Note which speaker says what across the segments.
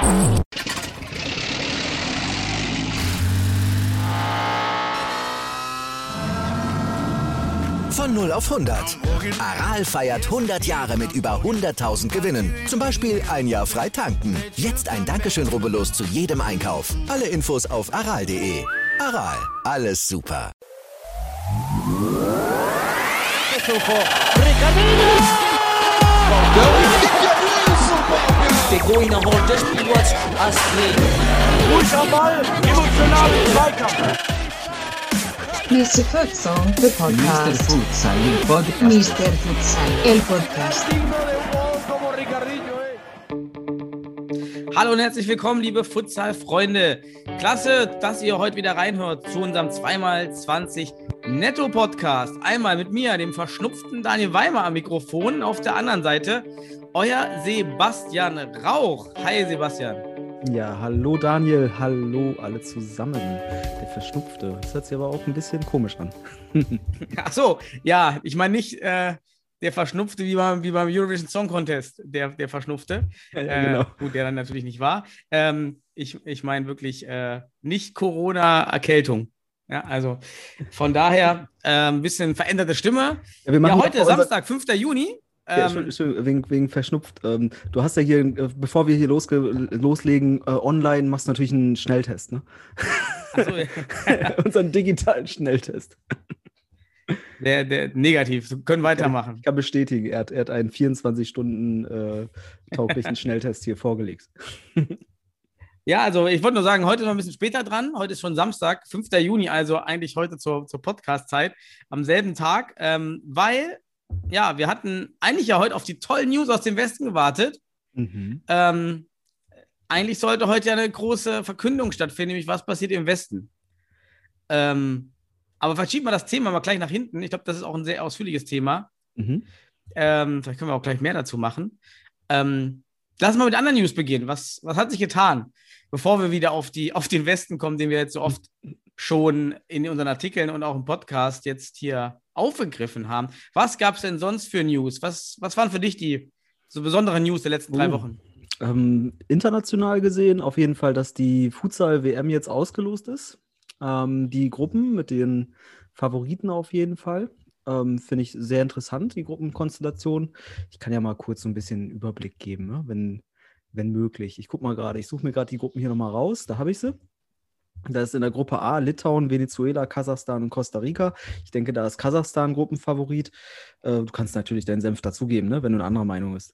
Speaker 1: Von 0 auf 100. Aral feiert 100 Jahre mit über 100.000 Gewinnen. Zum Beispiel ein Jahr frei tanken. Jetzt ein Dankeschön, rubbellos zu jedem Einkauf. Alle Infos auf aral.de. Aral, alles super.
Speaker 2: They're going to hold, just watch us play.
Speaker 3: Ruhiger Ball, emotionalen Zweikampf.
Speaker 4: Mr. Futsal, the podcast. Mr. Futsal, el podcast.
Speaker 5: Hallo und herzlich willkommen, liebe Futsal-Freunde. Klasse, dass ihr heute wieder reinhört zu unserem 2x20 Netto-Podcast. Einmal mit mir, dem verschnupften Daniel Weimer am Mikrofon, auf der anderen Seite euer Sebastian Rauch. Hi Sebastian.
Speaker 6: Ja, hallo Daniel, hallo alle zusammen. Der Verschnupfte. Das hört sich aber auch ein bisschen komisch an.
Speaker 5: Ach so, ja, ich meine nicht der Verschnupfte wie beim Eurovision Song Contest, der Verschnupfte.
Speaker 6: Genau.
Speaker 5: Gut, der dann natürlich nicht war. Ich meine wirklich nicht Corona-Erkältung. Ja, also von daher ein bisschen veränderte Stimme.
Speaker 6: Ja, wir machen
Speaker 5: heute Samstag, 5. Juni.
Speaker 6: Ja, wegen verschnupft. Du hast ja hier, bevor wir hier loslegen, online machst du natürlich einen Schnelltest, ne?
Speaker 5: Ach so, ja.
Speaker 6: Unseren digitalen Schnelltest.
Speaker 5: Der negativ. Wir können weitermachen.
Speaker 6: Ich kann bestätigen, er hat einen 24 Stunden tauglichen Schnelltest hier vorgelegt.
Speaker 5: Ja, also ich wollte nur sagen, heute ist noch ein bisschen später dran. Heute ist schon Samstag, 5. Juni, also eigentlich heute zur Podcast-Zeit, am selben Tag, weil, ja, wir hatten eigentlich ja heute auf die tollen News aus dem Westen gewartet. Mhm. Eigentlich sollte heute ja eine große Verkündung stattfinden, nämlich was passiert im Westen. Aber verschieben wir das Thema mal gleich nach hinten. Ich glaube, das ist auch ein sehr ausführliches Thema. Mhm. Vielleicht können wir auch gleich mehr dazu machen. Lassen wir mit anderen News beginnen. Was hat sich getan, bevor wir wieder auf den Westen kommen, den wir jetzt so oft schon in unseren Artikeln und auch im Podcast jetzt hier aufgegriffen haben? Was gab es denn sonst für News? Was waren für dich die so besonderen News der letzten 3 Wochen?
Speaker 6: International gesehen auf jeden Fall, dass die Futsal-WM jetzt ausgelost ist. Die Gruppen mit den Favoriten auf jeden Fall. Finde ich sehr interessant, die Gruppenkonstellation. Ich kann ja mal kurz so ein bisschen einen Überblick geben, ne? wenn möglich. Ich suche mir gerade die Gruppen hier nochmal raus, da habe ich sie. Da ist in der Gruppe A Litauen, Venezuela, Kasachstan und Costa Rica. Ich denke, da ist Kasachstan Gruppenfavorit. Du kannst natürlich deinen Senf dazugeben, ne, wenn du eine andere Meinung bist.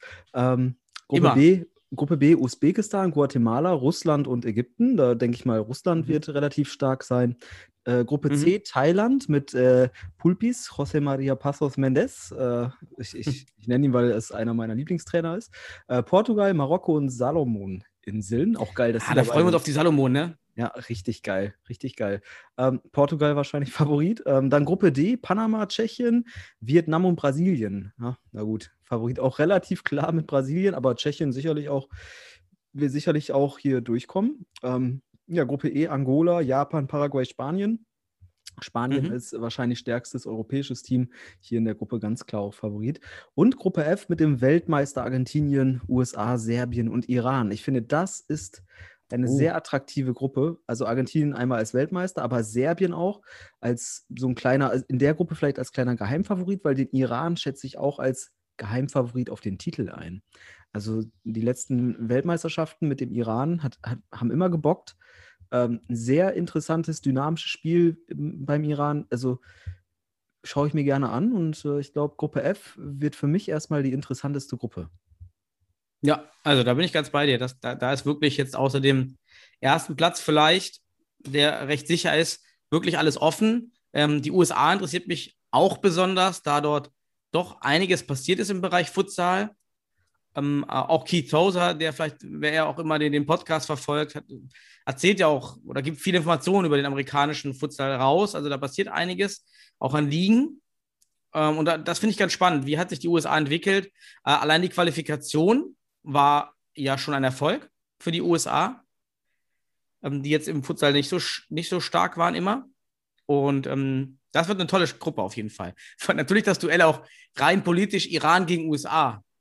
Speaker 6: Gruppe B, Usbekistan, Guatemala, Russland und Ägypten. Da denke ich mal, Russland wird relativ stark sein. Gruppe C, Thailand mit Pulpis, José María Passos Mendes. Ich nenne ihn, weil es einer meiner Lieblingstrainer ist. Portugal, Marokko und Salomon-Inseln. Auch geil, dass
Speaker 5: da freuen wir uns auf die Salomon, ne?
Speaker 6: Ja, richtig geil, richtig geil. Portugal wahrscheinlich Favorit. Dann Gruppe D, Panama, Tschechien, Vietnam und Brasilien. Ja, na gut, Favorit auch relativ klar mit Brasilien, aber Tschechien will sicherlich auch hier durchkommen. Gruppe E, Angola, Japan, Paraguay, Spanien. Spanien ist wahrscheinlich stärkstes europäisches Team. Hier in der Gruppe ganz klar auch Favorit. Und Gruppe F mit dem Weltmeister Argentinien, USA, Serbien und Iran. Ich finde, das ist eine sehr attraktive Gruppe. Also Argentinien einmal als Weltmeister, aber Serbien auch als so ein kleiner, in der Gruppe vielleicht als kleiner Geheimfavorit, weil den Iran schätze ich auch als Geheimfavorit auf den Titel ein. Also die letzten Weltmeisterschaften mit dem Iran haben immer gebockt. Ein sehr interessantes, dynamisches Spiel beim Iran. Also schaue ich mir gerne an und ich glaube, Gruppe F wird für mich erstmal die interessanteste Gruppe.
Speaker 5: Ja, also da bin ich ganz bei dir. Da ist wirklich jetzt außer dem ersten Platz vielleicht, der recht sicher ist, wirklich alles offen. Die USA interessiert mich auch besonders, da dort doch einiges passiert ist im Bereich Futsal. Auch Keith Tozer, der vielleicht, wer er auch immer den Podcast verfolgt, erzählt ja auch oder gibt viele Informationen über den amerikanischen Futsal raus. Also da passiert einiges, auch an Ligen. Und das finde ich ganz spannend. Wie hat sich die USA entwickelt? Allein die Qualifikation war ja schon ein Erfolg für die USA, die jetzt im Futsal nicht so stark waren immer. Und das wird eine tolle Gruppe auf jeden Fall. Natürlich das Duell auch rein politisch Iran gegen USA.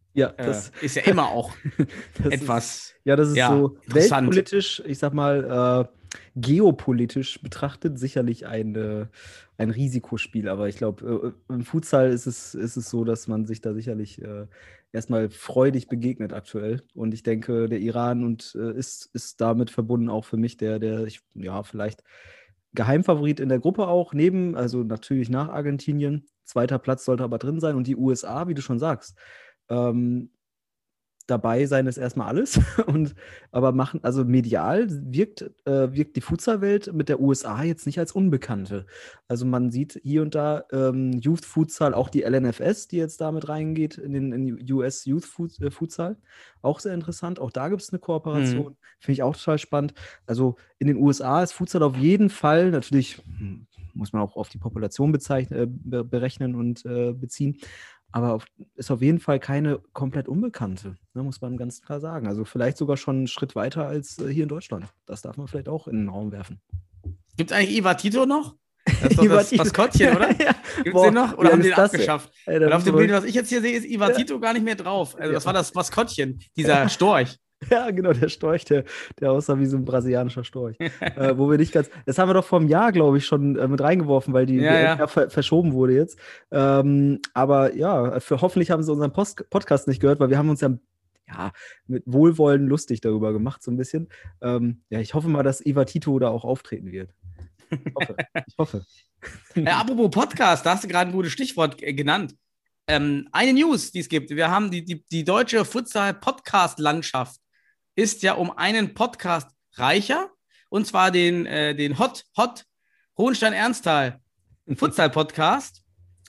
Speaker 6: Ja, das
Speaker 5: ist ja immer auch
Speaker 6: das
Speaker 5: etwas
Speaker 6: das ist so
Speaker 5: interessant.
Speaker 6: weltpolitisch, ich sag mal, geopolitisch betrachtet sicherlich ein Risikospiel. Aber ich glaube, im Futsal ist es so, dass man sich da sicherlich erstmal freudig begegnet aktuell. Und ich denke, der Iran ist damit verbunden auch für mich vielleicht Geheimfavorit in der Gruppe auch, also natürlich nach Argentinien. Zweiter Platz sollte aber drin sein. Und die USA, wie du schon sagst, dabei sein ist erstmal alles. Aber also medial wirkt die Futsal-Welt mit der USA jetzt nicht als Unbekannte. Also man sieht hier und da Youth Futsal, auch die LNFS, die jetzt damit reingeht in US Youth Futsal. Auch sehr interessant. Auch da gibt es eine Kooperation. Finde ich auch total spannend. Also in den USA ist Futsal auf jeden Fall, natürlich muss man auch auf die Population berechnen und beziehen, aber ist auf jeden Fall keine komplett Unbekannte, ne, muss man ganz klar sagen. Also vielleicht sogar schon einen Schritt weiter als hier in Deutschland. Das darf man vielleicht auch in den Raum werfen.
Speaker 5: Gibt es eigentlich Ivatito noch? Das ist doch das Maskottchen, oder? Ja. Gibt es den noch? Oder haben die den abgeschafft? Weil auf dem Bild, was ich jetzt hier sehe, ist Ivatito gar nicht mehr drauf. Also das war das Maskottchen, dieser Storch.
Speaker 6: Ja, genau, der Storch, der aussah wie so ein brasianischer Storch. Wo wir nicht ganz. Das haben wir doch vor einem Jahr, glaube ich, schon mit reingeworfen, weil die verschoben wurde jetzt. Aber ja, hoffentlich haben sie unseren Podcast nicht gehört, weil wir haben uns ja mit Wohlwollen lustig darüber gemacht, so ein bisschen. Ich hoffe mal, dass Ivatito da auch auftreten wird. Ich hoffe.
Speaker 5: Apropos Podcast, da hast du gerade ein gutes Stichwort genannt. Eine News, die es gibt. Wir haben die deutsche Futsal-Podcast-Landschaft ist ja um einen Podcast reicher, und zwar den Hot Hohenstein-Ernsthal Futsal-Podcast,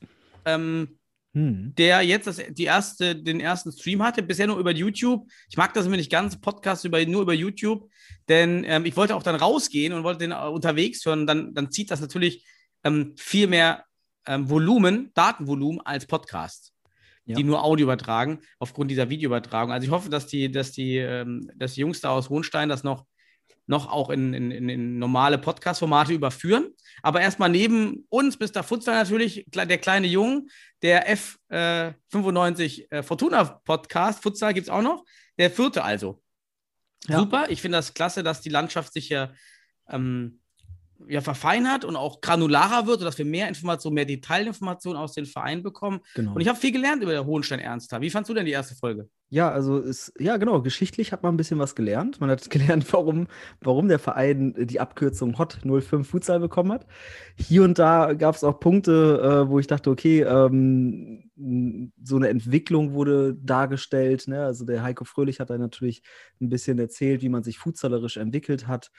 Speaker 5: der jetzt den ersten Stream hatte, bisher nur über YouTube. Ich mag das immer nicht ganz, Podcast nur über YouTube, denn ich wollte auch dann rausgehen und wollte den unterwegs hören. Dann zieht das natürlich viel mehr Datenvolumen als Podcasts, die nur Audio übertragen, aufgrund dieser Videoübertragung. Also ich hoffe, dass die Jungs da aus Hohenstein das noch auch in normale Podcast-Formate überführen. Aber erstmal neben uns, Mr. Futsal natürlich, der kleine Junge, der F95 Fortuna-Podcast, Futsal gibt es auch noch, der 4. also. Ja. Super, ich finde das klasse, dass die Landschaft sich verfeinert und auch granularer wird, sodass wir mehr Informationen, mehr Detailinformationen aus den Vereinen bekommen. Genau. Und ich habe viel gelernt über der Hohenstein-Ernsthal. Wie fandst du denn die erste Folge?
Speaker 6: Ja, also genau, geschichtlich hat man ein bisschen was gelernt. Man hat gelernt, warum der Verein die Abkürzung Hot 05 Futsal bekommen hat. Hier und da gab es auch Punkte, wo ich dachte, okay, so eine Entwicklung wurde dargestellt, ne? Also der Heiko Fröhlich hat da natürlich ein bisschen erzählt, wie man sich futsallerisch entwickelt hat.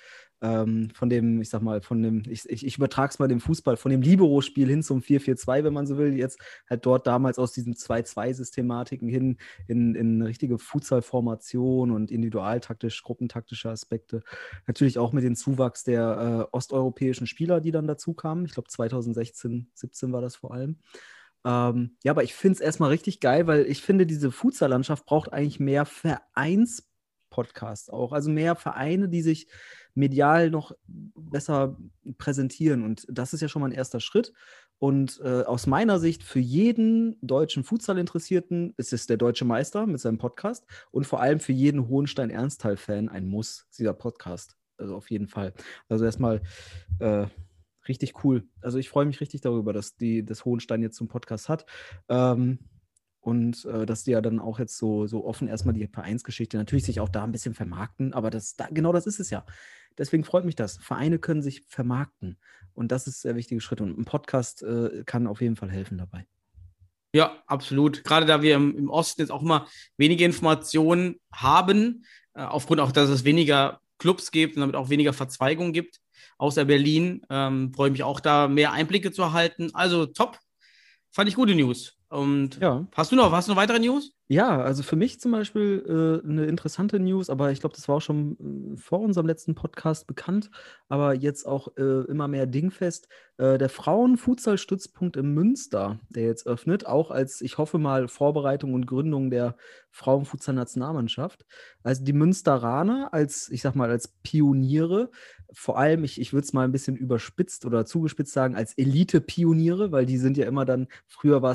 Speaker 6: Ich übertrage es mal dem Fußball, von dem Libero-Spiel hin zum 4-4-2, wenn man so will, jetzt halt dort damals aus diesen 2-2-Systematiken hin in eine richtige Futsal-Formation und individualtaktisch, gruppentaktische Aspekte. Natürlich auch mit dem Zuwachs der osteuropäischen Spieler, die dann dazu kamen. Ich glaube 2016, 17 war das vor allem. Aber ich finde es erstmal richtig geil, weil ich finde, diese Futsal-Landschaft braucht eigentlich mehr Podcasts auch. Also mehr Vereine, die sich medial noch besser präsentieren. Und das ist ja schon mal ein erster Schritt. Und aus meiner Sicht für jeden deutschen Futsal-Interessierten ist es der Deutsche Meister mit seinem Podcast und vor allem für jeden Hohenstein-Ernsthal-Fan ein Muss, dieser Podcast. Also auf jeden Fall. Also erstmal richtig cool. Also ich freue mich richtig darüber, dass das Hohenstein jetzt so einen Podcast hat. Und dass die ja dann auch jetzt so offen erstmal die Vereinsgeschichte natürlich sich auch da ein bisschen vermarkten, aber genau das ist es ja. Deswegen freut mich das. Vereine können sich vermarkten und das ist der wichtige Schritt und ein Podcast kann auf jeden Fall helfen dabei.
Speaker 5: Ja, absolut. Gerade da wir im Osten jetzt auch immer wenige Informationen haben, aufgrund auch, dass es weniger Clubs gibt und damit auch weniger Verzweigungen gibt, außer Berlin, freue ich mich auch da mehr Einblicke zu erhalten. Also top, fand ich gute News. Und hast du noch weitere News?
Speaker 6: Ja, also für mich zum Beispiel eine interessante News, aber ich glaube, das war auch schon vor unserem letzten Podcast bekannt, aber jetzt auch immer mehr dingfest. Der Frauen-Futsal-Stützpunkt in Münster, der jetzt öffnet, auch als, ich hoffe mal, Vorbereitung und Gründung der Frauen-Futsal-Nationalmannschaft. Also die Münsteraner als Pioniere, vor allem, ich würde es mal ein bisschen überspitzt oder zugespitzt sagen, als Elite-Pioniere, weil die sind ja immer dann, früher war es die Studenten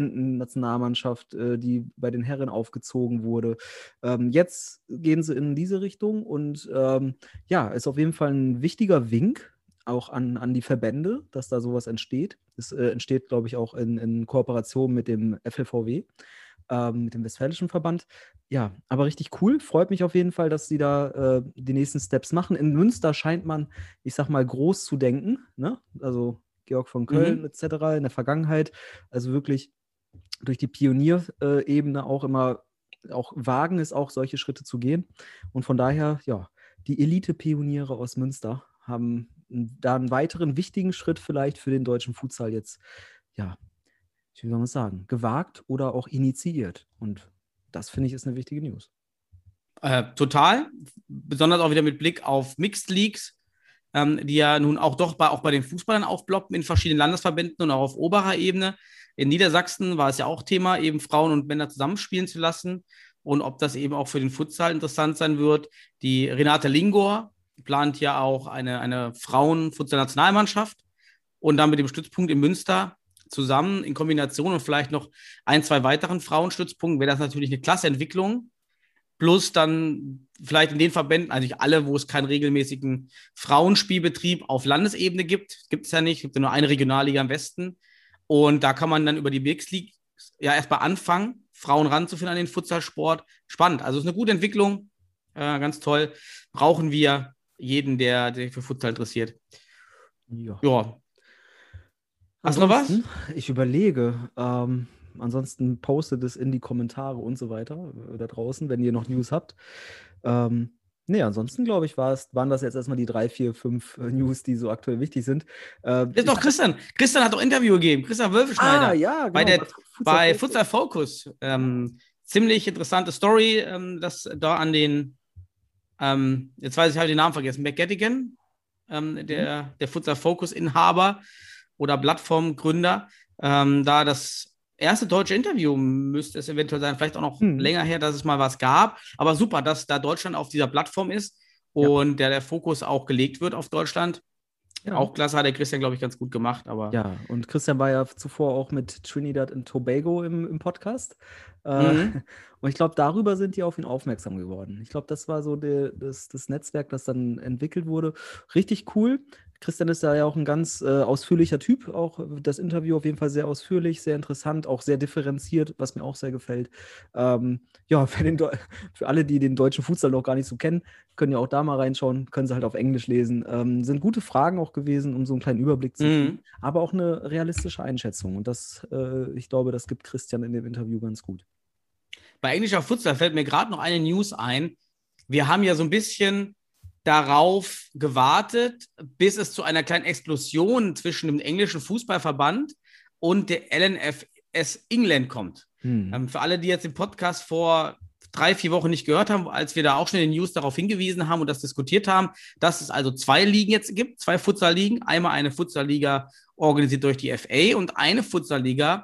Speaker 6: U-Nationalmannschaft, die bei den Herren aufgezogen wurde. Jetzt gehen sie in diese Richtung und ist auf jeden Fall ein wichtiger Wink auch an die Verbände, dass da sowas entsteht. Es entsteht, glaube ich, auch in Kooperation mit dem FLVW, mit dem Westfälischen Verband. Ja, aber richtig cool. Freut mich auf jeden Fall, dass sie da die nächsten Steps machen. In Münster scheint man, ich sag mal, groß zu denken, ne? Also Georg von Köln etc. in der Vergangenheit. Also wirklich durch die Pionierebene auch immer auch wagen es auch, solche Schritte zu gehen. Und von daher, ja, die Elite-Pioniere aus Münster haben da einen weiteren wichtigen Schritt vielleicht für den deutschen Futsal jetzt, ja, wie soll man es sagen, gewagt oder auch initiiert. Und das, finde ich, ist eine wichtige News.
Speaker 5: Total. Besonders auch wieder mit Blick auf Mixed Leagues, die ja nun auch bei den Fußballern aufploppen in verschiedenen Landesverbänden und auch auf oberer Ebene. In Niedersachsen war es ja auch Thema, eben Frauen und Männer zusammenspielen zu lassen. Und ob das eben auch für den Futsal interessant sein wird. Die Renate Lingor plant ja auch eine Frauen-Futsal-Nationalmannschaft und dann mit dem Stützpunkt in Münster zusammen in Kombination und vielleicht noch 1, 2 weiteren Frauenstützpunkten wäre das natürlich eine klasse Entwicklung. Plus dann vielleicht in den Verbänden, also nicht alle, wo es keinen regelmäßigen Frauenspielbetrieb auf Landesebene gibt es ja nicht, es gibt ja nur eine Regionalliga im Westen. Und da kann man dann über die Mixed League ja erstmal anfangen, Frauen ranzuführen an den Futsalsport. Spannend, also es ist eine gute Entwicklung, ganz toll. Brauchen wir jeden, der für Futsal interessiert. Ja. Hast du noch was?
Speaker 6: Ich überlege. Ansonsten postet es in die Kommentare und so weiter da draußen, wenn ihr noch News habt. Ansonsten glaube ich, waren das jetzt erstmal die 3, 4, 5 News, die so aktuell wichtig sind.
Speaker 5: Ist doch Christian. Christian hat doch Interview gegeben. Christian Wölfeschneider.
Speaker 6: Ja, genau.
Speaker 5: Bei Futsal Focus. Ziemlich interessante Story, dass da an den, jetzt weiß ich, habe den Namen vergessen, McGettigan, der Futsal Focus Inhaber oder Plattformgründer, da das erste deutsche Interview müsste es eventuell sein, vielleicht auch noch länger her, dass es mal was gab. Aber super, dass da Deutschland auf dieser Plattform ist und der Fokus auch gelegt wird auf Deutschland. Ja. Auch klasse, hat der Christian, glaube ich, ganz gut gemacht. Aber
Speaker 6: ja, und Christian war ja zuvor auch mit Trinidad und Tobago im Podcast. Und ich glaube, darüber sind die auf ihn aufmerksam geworden. Ich glaube, das war so das Netzwerk, das dann entwickelt wurde. Richtig cool. Christian ist da ja auch ein ganz ausführlicher Typ, auch das Interview auf jeden Fall sehr ausführlich, sehr interessant, auch sehr differenziert, was mir auch sehr gefällt. Für alle, die den deutschen Futsal noch gar nicht so kennen, können ja auch da mal reinschauen, können sie halt auf Englisch lesen. Sind gute Fragen auch gewesen, um so einen kleinen Überblick zu kriegen, aber auch eine realistische Einschätzung. Und das, ich glaube, das gibt Christian in dem Interview ganz gut.
Speaker 5: Bei englischer Futsal fällt mir gerade noch eine News ein. Wir haben ja so ein bisschen darauf gewartet, bis es zu einer kleinen Explosion zwischen dem englischen Fußballverband und der LNFS England kommt. Für alle, die jetzt den Podcast vor 3, 4 Wochen nicht gehört haben, als wir da auch schon in den News darauf hingewiesen haben und das diskutiert haben, dass es also 2 Ligen jetzt gibt, 2 Futsal-Ligen. Einmal eine Futsal-Liga organisiert durch die FA und eine Futsal-Liga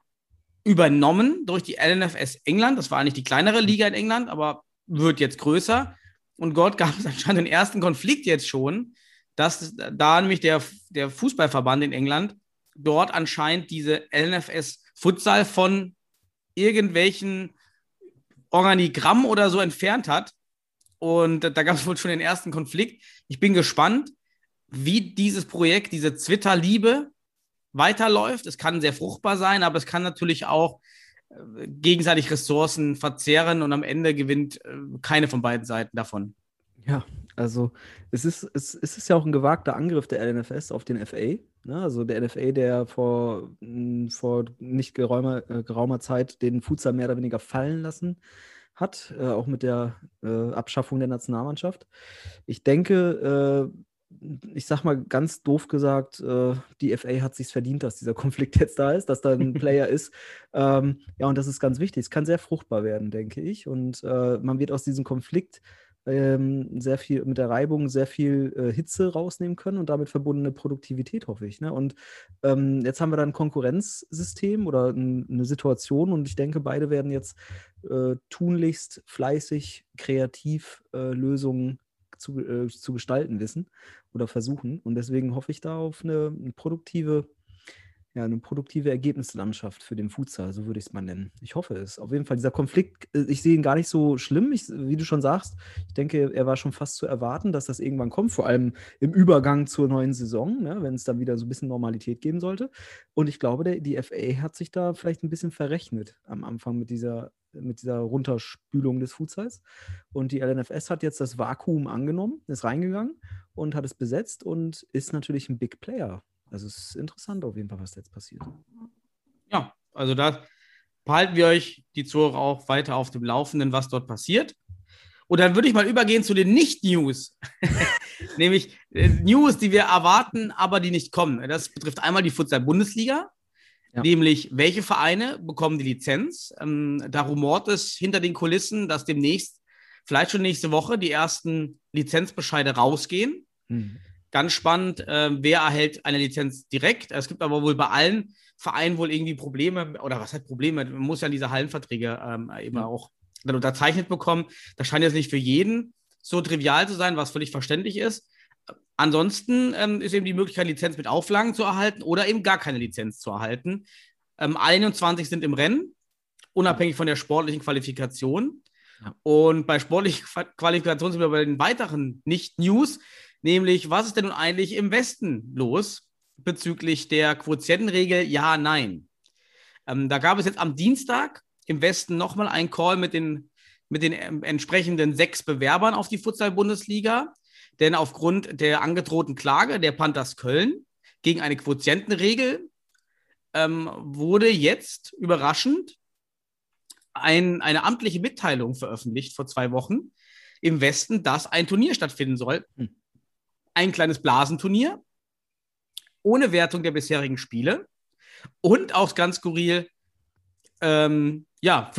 Speaker 5: übernommen durch die LNFS England. Das war eigentlich die kleinere Liga in England, aber wird jetzt größer. Und dort gab es anscheinend den ersten Konflikt jetzt schon, dass da nämlich der Fußballverband in England dort anscheinend diese LNFS Futsal von irgendwelchen Organigramm oder so entfernt hat. Und da gab es wohl schon den ersten Konflikt. Ich bin gespannt, wie dieses Projekt, diese Twitter-Liebe weiterläuft. Es kann sehr fruchtbar sein, aber es kann natürlich auch gegenseitig Ressourcen verzehren und am Ende gewinnt keine von beiden Seiten davon.
Speaker 6: Ja, also es ist ja auch ein gewagter Angriff der LNFS auf den FA. Ne? Also der NFA, der vor nicht geraumer Zeit den Futsal mehr oder weniger fallen lassen hat, auch mit der Abschaffung der Nationalmannschaft. Ich denke, ich sag mal ganz doof gesagt, die FA hat sich's verdient, dass dieser Konflikt jetzt da ist, dass da ein Player ist. Und das ist ganz wichtig. Es kann sehr fruchtbar werden, denke ich. Und man wird aus diesem Konflikt sehr viel mit der Reibung sehr viel Hitze rausnehmen können und damit verbundene Produktivität, hoffe ich. Ne? Und jetzt haben wir da ein Konkurrenzsystem oder eine Situation und ich denke, beide werden jetzt tunlichst fleißig, kreativ Lösungen zu gestalten wissen oder versuchen. Und deswegen hoffe ich da auf eine produktive eine produktive Ergebnislandschaft für den Futsal, so würde ich es mal nennen. Ich hoffe es. Auf jeden Fall, dieser Konflikt, ich sehe ihn gar nicht so schlimm, wie du schon sagst. Ich denke, er war schon fast zu erwarten, dass das irgendwann kommt, vor allem im Übergang zur neuen Saison, ne, wenn es dann wieder so ein bisschen Normalität geben sollte. Und ich glaube, die FA hat sich da vielleicht ein bisschen verrechnet am Anfang mit dieser Runterspülung des Futsals. Und die LNFS hat jetzt das Vakuum angenommen, ist reingegangen und hat es besetzt und ist natürlich ein Big Player. Also es ist interessant auf jeden Fall, was jetzt passiert.
Speaker 5: Ja, also da behalten wir euch, die Zuhörer, auch weiter auf dem Laufenden, was dort passiert. Und dann würde ich mal übergehen zu den Nicht-News. Nämlich News, die wir erwarten, aber die nicht kommen. Das betrifft einmal die Futsal-Bundesliga. Ja. Nämlich, welche Vereine bekommen die Lizenz? Da rumort es hinter den Kulissen, dass demnächst, vielleicht schon nächste Woche, die ersten Lizenzbescheide rausgehen. Ganz spannend, wer erhält eine Lizenz direkt. Es gibt aber wohl bei allen Vereinen wohl irgendwie Probleme, oder was heißt Probleme? Man muss ja diese Hallenverträge eben auch dann unterzeichnet bekommen. Das scheint jetzt nicht für jeden so trivial zu sein, was völlig verständlich ist. Ansonsten ist eben die Möglichkeit, Lizenz mit Auflagen zu erhalten oder eben gar keine Lizenz zu erhalten. 21 sind im Rennen, unabhängig von der sportlichen Qualifikation. Ja. Und bei sportlicher Qualifikation sind wir bei den weiteren Nicht-News, nämlich, was ist denn nun eigentlich im Westen los bezüglich der Quotientenregel Ja, Nein? Da gab es jetzt am Dienstag im Westen nochmal einen Call mit den entsprechenden 6 Bewerbern auf die Futsal-Bundesliga. Denn aufgrund der angedrohten Klage der Panthers Köln gegen eine Quotientenregel wurde jetzt überraschend eine amtliche Mitteilung veröffentlicht vor 2 Wochen im Westen, dass ein Turnier stattfinden soll. Ein kleines Blasenturnier ohne Wertung der bisherigen Spiele und auch ganz skurril 15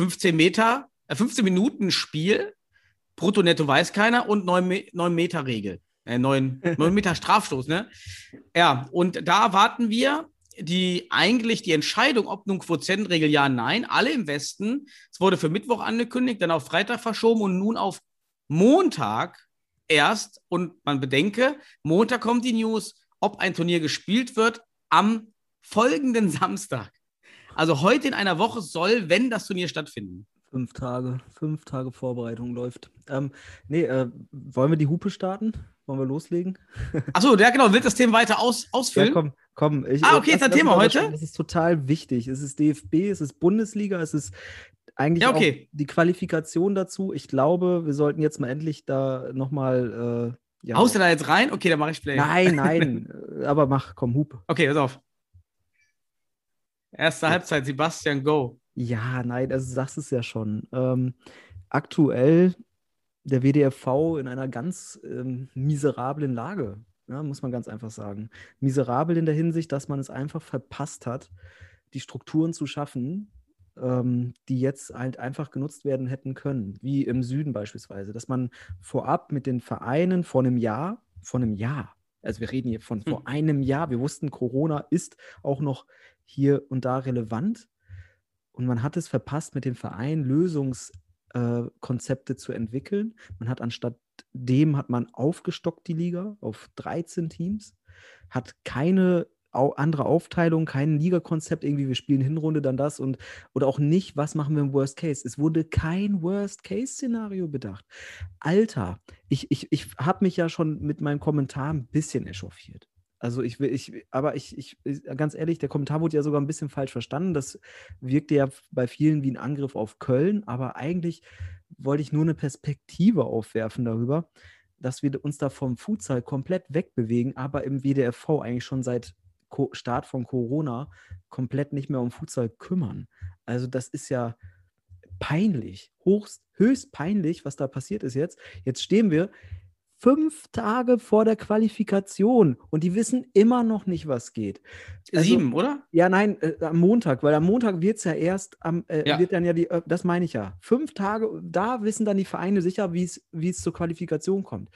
Speaker 5: Minuten Spiel, brutto netto weiß keiner und 9 Meter Regel. 9 Meter Strafstoß, ne? Ja, und da warten wir die Entscheidung, ob nun Quotientenregel ja, nein, alle im Westen. Es wurde für Mittwoch angekündigt, dann auf Freitag verschoben und nun auf Montag erst. Und man bedenke, Montag kommt die News, ob ein Turnier gespielt wird am folgenden Samstag. Also heute in einer Woche soll, wenn das Turnier stattfinden.
Speaker 6: 5 Tage Vorbereitung läuft. Wollen wir die Hupe starten? Wollen wir loslegen?
Speaker 5: Achso, ja genau, willst du das Thema weiter ausfüllen?
Speaker 6: Ja, komm.
Speaker 5: Okay, ist das Thema heute?
Speaker 6: Das ist total wichtig. Es ist DFB, es ist Bundesliga, es ist eigentlich auch die Qualifikation dazu. Ich glaube, wir sollten jetzt mal endlich da nochmal...
Speaker 5: Haust du da jetzt rein? Okay, dann mache ich Play.
Speaker 6: Nein, aber komm, Hupe.
Speaker 5: Okay, pass auf. Erste Halbzeit, Sebastian, go.
Speaker 6: Ja, nein, also du sagst es ja schon. Aktuell der WDFV in einer ganz miserablen Lage, ja, muss man ganz einfach sagen. Miserabel in der Hinsicht, dass man es einfach verpasst hat, die Strukturen zu schaffen, die jetzt halt einfach genutzt werden hätten können, wie im Süden beispielsweise, dass man vorab mit den Vereinen vor einem Jahr, also wir reden hier von vor einem Jahr, wir wussten, Corona ist auch noch hier und da relevant und man hat es verpasst, mit den Vereinen Lösungskonzepte zu entwickeln. Hat man aufgestockt die Liga auf 13 Teams, hat keine andere Aufteilung, kein Ligakonzept, irgendwie wir spielen Hinrunde, dann das oder auch nicht, was machen wir im Worst Case. Es wurde kein Worst-Case-Szenario bedacht. Alter, ich habe mich ja schon mit meinem Kommentar ein bisschen echauffiert. Also ganz ehrlich, der Kommentar wurde ja sogar ein bisschen falsch verstanden. Das wirkte ja bei vielen wie ein Angriff auf Köln, aber eigentlich wollte ich nur eine Perspektive aufwerfen darüber, dass wir uns da vom Futsal komplett wegbewegen, aber im WDFV eigentlich schon seit Start von Corona komplett nicht mehr um Futsal kümmern. Also das ist ja peinlich, höchst peinlich, was da passiert ist jetzt. Jetzt stehen wir 5 Tage vor der Qualifikation und die wissen immer noch nicht, was geht.
Speaker 5: 7, oder?
Speaker 6: Ja, nein, am Montag, weil am Montag wird es ja erst, wird dann ja das meine ich ja. 5 Tage, da wissen dann die Vereine sicher, wie es zur Qualifikation kommt.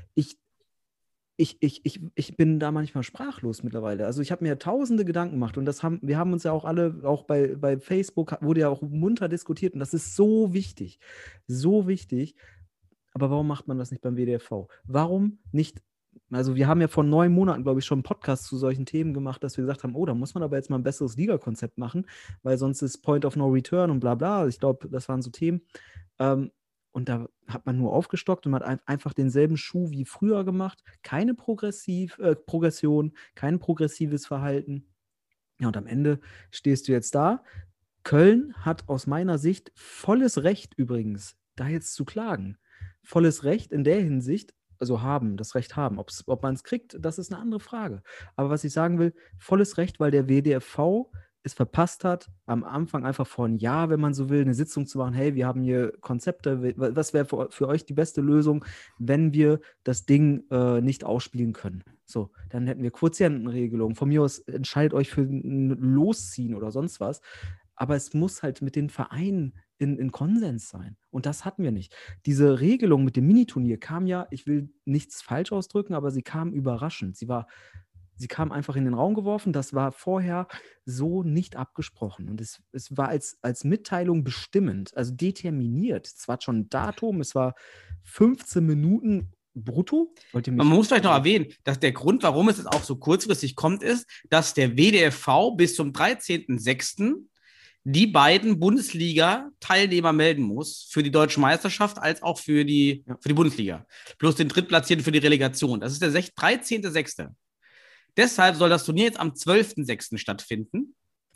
Speaker 6: Ich bin da manchmal sprachlos mittlerweile. Also ich habe mir tausende Gedanken gemacht und wir haben uns ja auch alle, auch bei Facebook wurde ja auch munter diskutiert und das ist so wichtig. So wichtig. Aber warum macht man das nicht beim WDFV? Warum nicht Also wir haben ja vor 9 Monaten, glaube ich, schon einen Podcast zu solchen Themen gemacht, dass wir gesagt haben, da muss man aber jetzt mal ein besseres Liga-Konzept machen, weil sonst ist Point of No Return und bla bla. Ich glaube, das waren so Themen. Und da hat man nur aufgestockt und man hat einfach denselben Schuh wie früher gemacht. Keine Progression, kein progressives Verhalten. Ja, und am Ende stehst du jetzt da. Köln hat aus meiner Sicht volles Recht übrigens, da jetzt zu klagen. Volles Recht in der Hinsicht, also das Recht haben. Ob man es kriegt, das ist eine andere Frage. Aber was ich sagen will, volles Recht, weil der WDFV es verpasst hat, am Anfang einfach vor einem Jahr, wenn man so will, eine Sitzung zu machen, hey, wir haben hier Konzepte, was wäre für euch die beste Lösung, wenn wir das Ding nicht ausspielen können. So, dann hätten wir Quotientenregelungen. Von mir aus entscheidet euch für ein Losziehen oder sonst was. Aber es muss halt mit den Vereinen in Konsens sein. Und das hatten wir nicht. Diese Regelung mit dem Miniturnier kam ja, ich will nichts falsch ausdrücken, aber sie kam überraschend. Sie kam einfach in den Raum geworfen. Das war vorher so nicht abgesprochen. Und es war als Mitteilung bestimmend, also determiniert. Es war schon ein Datum, es war 15 Minuten brutto.
Speaker 5: Man muss vielleicht noch erwähnen, dass der Grund, warum es jetzt auch so kurzfristig kommt, ist, dass der WDFV bis zum 13.06. die beiden Bundesliga-Teilnehmer melden muss, für die Deutsche Meisterschaft als auch für die Bundesliga. Plus den Drittplatzierten für die Relegation. Das ist der 13.06. Deshalb soll das Turnier jetzt am 12.06. stattfinden.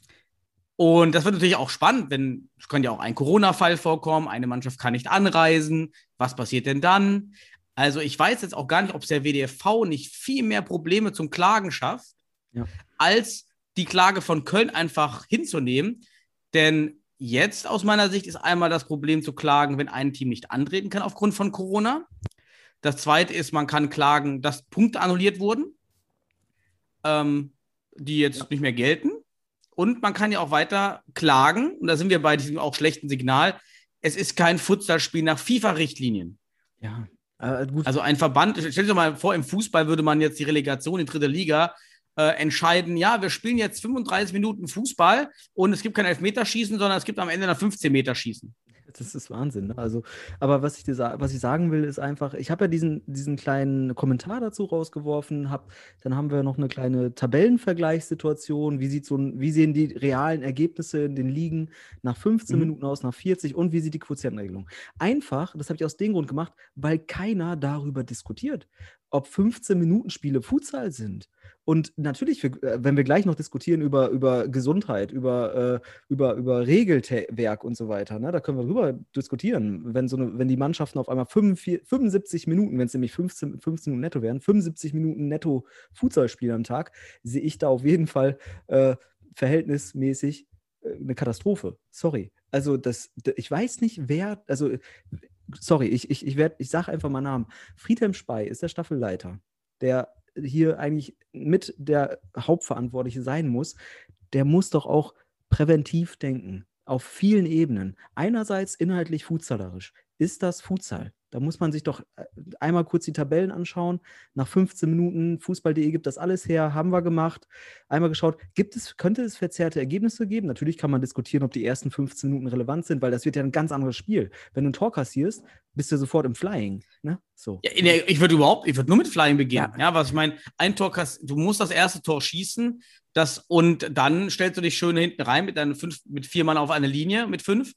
Speaker 5: Und das wird natürlich auch spannend, es kann ja auch ein Corona-Fall vorkommen, eine Mannschaft kann nicht anreisen. Was passiert denn dann? Also ich weiß jetzt auch gar nicht, ob es der WDFV nicht viel mehr Probleme zum Klagen schafft, als die Klage von Köln einfach hinzunehmen. Denn jetzt aus meiner Sicht ist einmal das Problem zu klagen, wenn ein Team nicht antreten kann aufgrund von Corona. Das Zweite ist, man kann klagen, dass Punkte annulliert wurden, die jetzt nicht mehr gelten. Und man kann ja auch weiter klagen, und da sind wir bei diesem auch schlechten Signal, es ist kein Futsalspiel nach FIFA-Richtlinien.
Speaker 6: Ja,
Speaker 5: gut. Also ein Verband, stell dir doch mal vor, im Fußball würde man jetzt die Relegation in 3. Liga entscheiden, ja, wir spielen jetzt 35 Minuten Fußball und es gibt kein Elfmeterschießen, sondern es gibt am Ende ein 15-Meter-Schießen.
Speaker 6: Das ist Wahnsinn, ne? Also, aber was ich sagen will, ist einfach, ich habe ja diesen kleinen Kommentar dazu rausgeworfen, dann haben wir noch eine kleine Tabellenvergleichssituation, wie sehen die realen Ergebnisse in den Ligen nach 15 Minuten aus, nach 40 und wie sieht die Quotientenregelung? Einfach, das habe ich aus dem Grund gemacht, weil keiner darüber diskutiert, ob 15-Minuten-Spiele Futsal sind. Und natürlich, wenn wir gleich noch diskutieren über Gesundheit, über Regelwerk und so weiter, ne, da können wir drüber diskutieren. Wenn die Mannschaften auf einmal 75 Minuten, wenn es nämlich 15 Minuten netto wären, 75 Minuten netto Futsal spielen am Tag, sehe ich da auf jeden Fall verhältnismäßig eine Katastrophe. Sorry. Also ich weiß nicht, wer, also sorry, ich sage einfach mal Namen. Friedhelm Spey ist der Staffelleiter, der hier eigentlich mit der Hauptverantwortliche sein muss. Der muss doch auch präventiv denken, auf vielen Ebenen. Einerseits inhaltlich futsalerisch. Ist das Futsal? Da muss man sich doch einmal kurz die Tabellen anschauen. Nach 15 Minuten, Fußball.de gibt das alles her, haben wir gemacht. Einmal geschaut, könnte es verzerrte Ergebnisse geben? Natürlich kann man diskutieren, ob die ersten 15 Minuten relevant sind, weil das wird ja ein ganz anderes Spiel. Wenn du ein Tor kassierst, bist du sofort im Flying. Ne? So. Ja,
Speaker 5: ich würde nur mit Flying beginnen. Ja, was ich meine, du musst das erste Tor schießen, und dann stellst du dich schön hinten rein mit 4 Mann auf eine Linie, mit 5.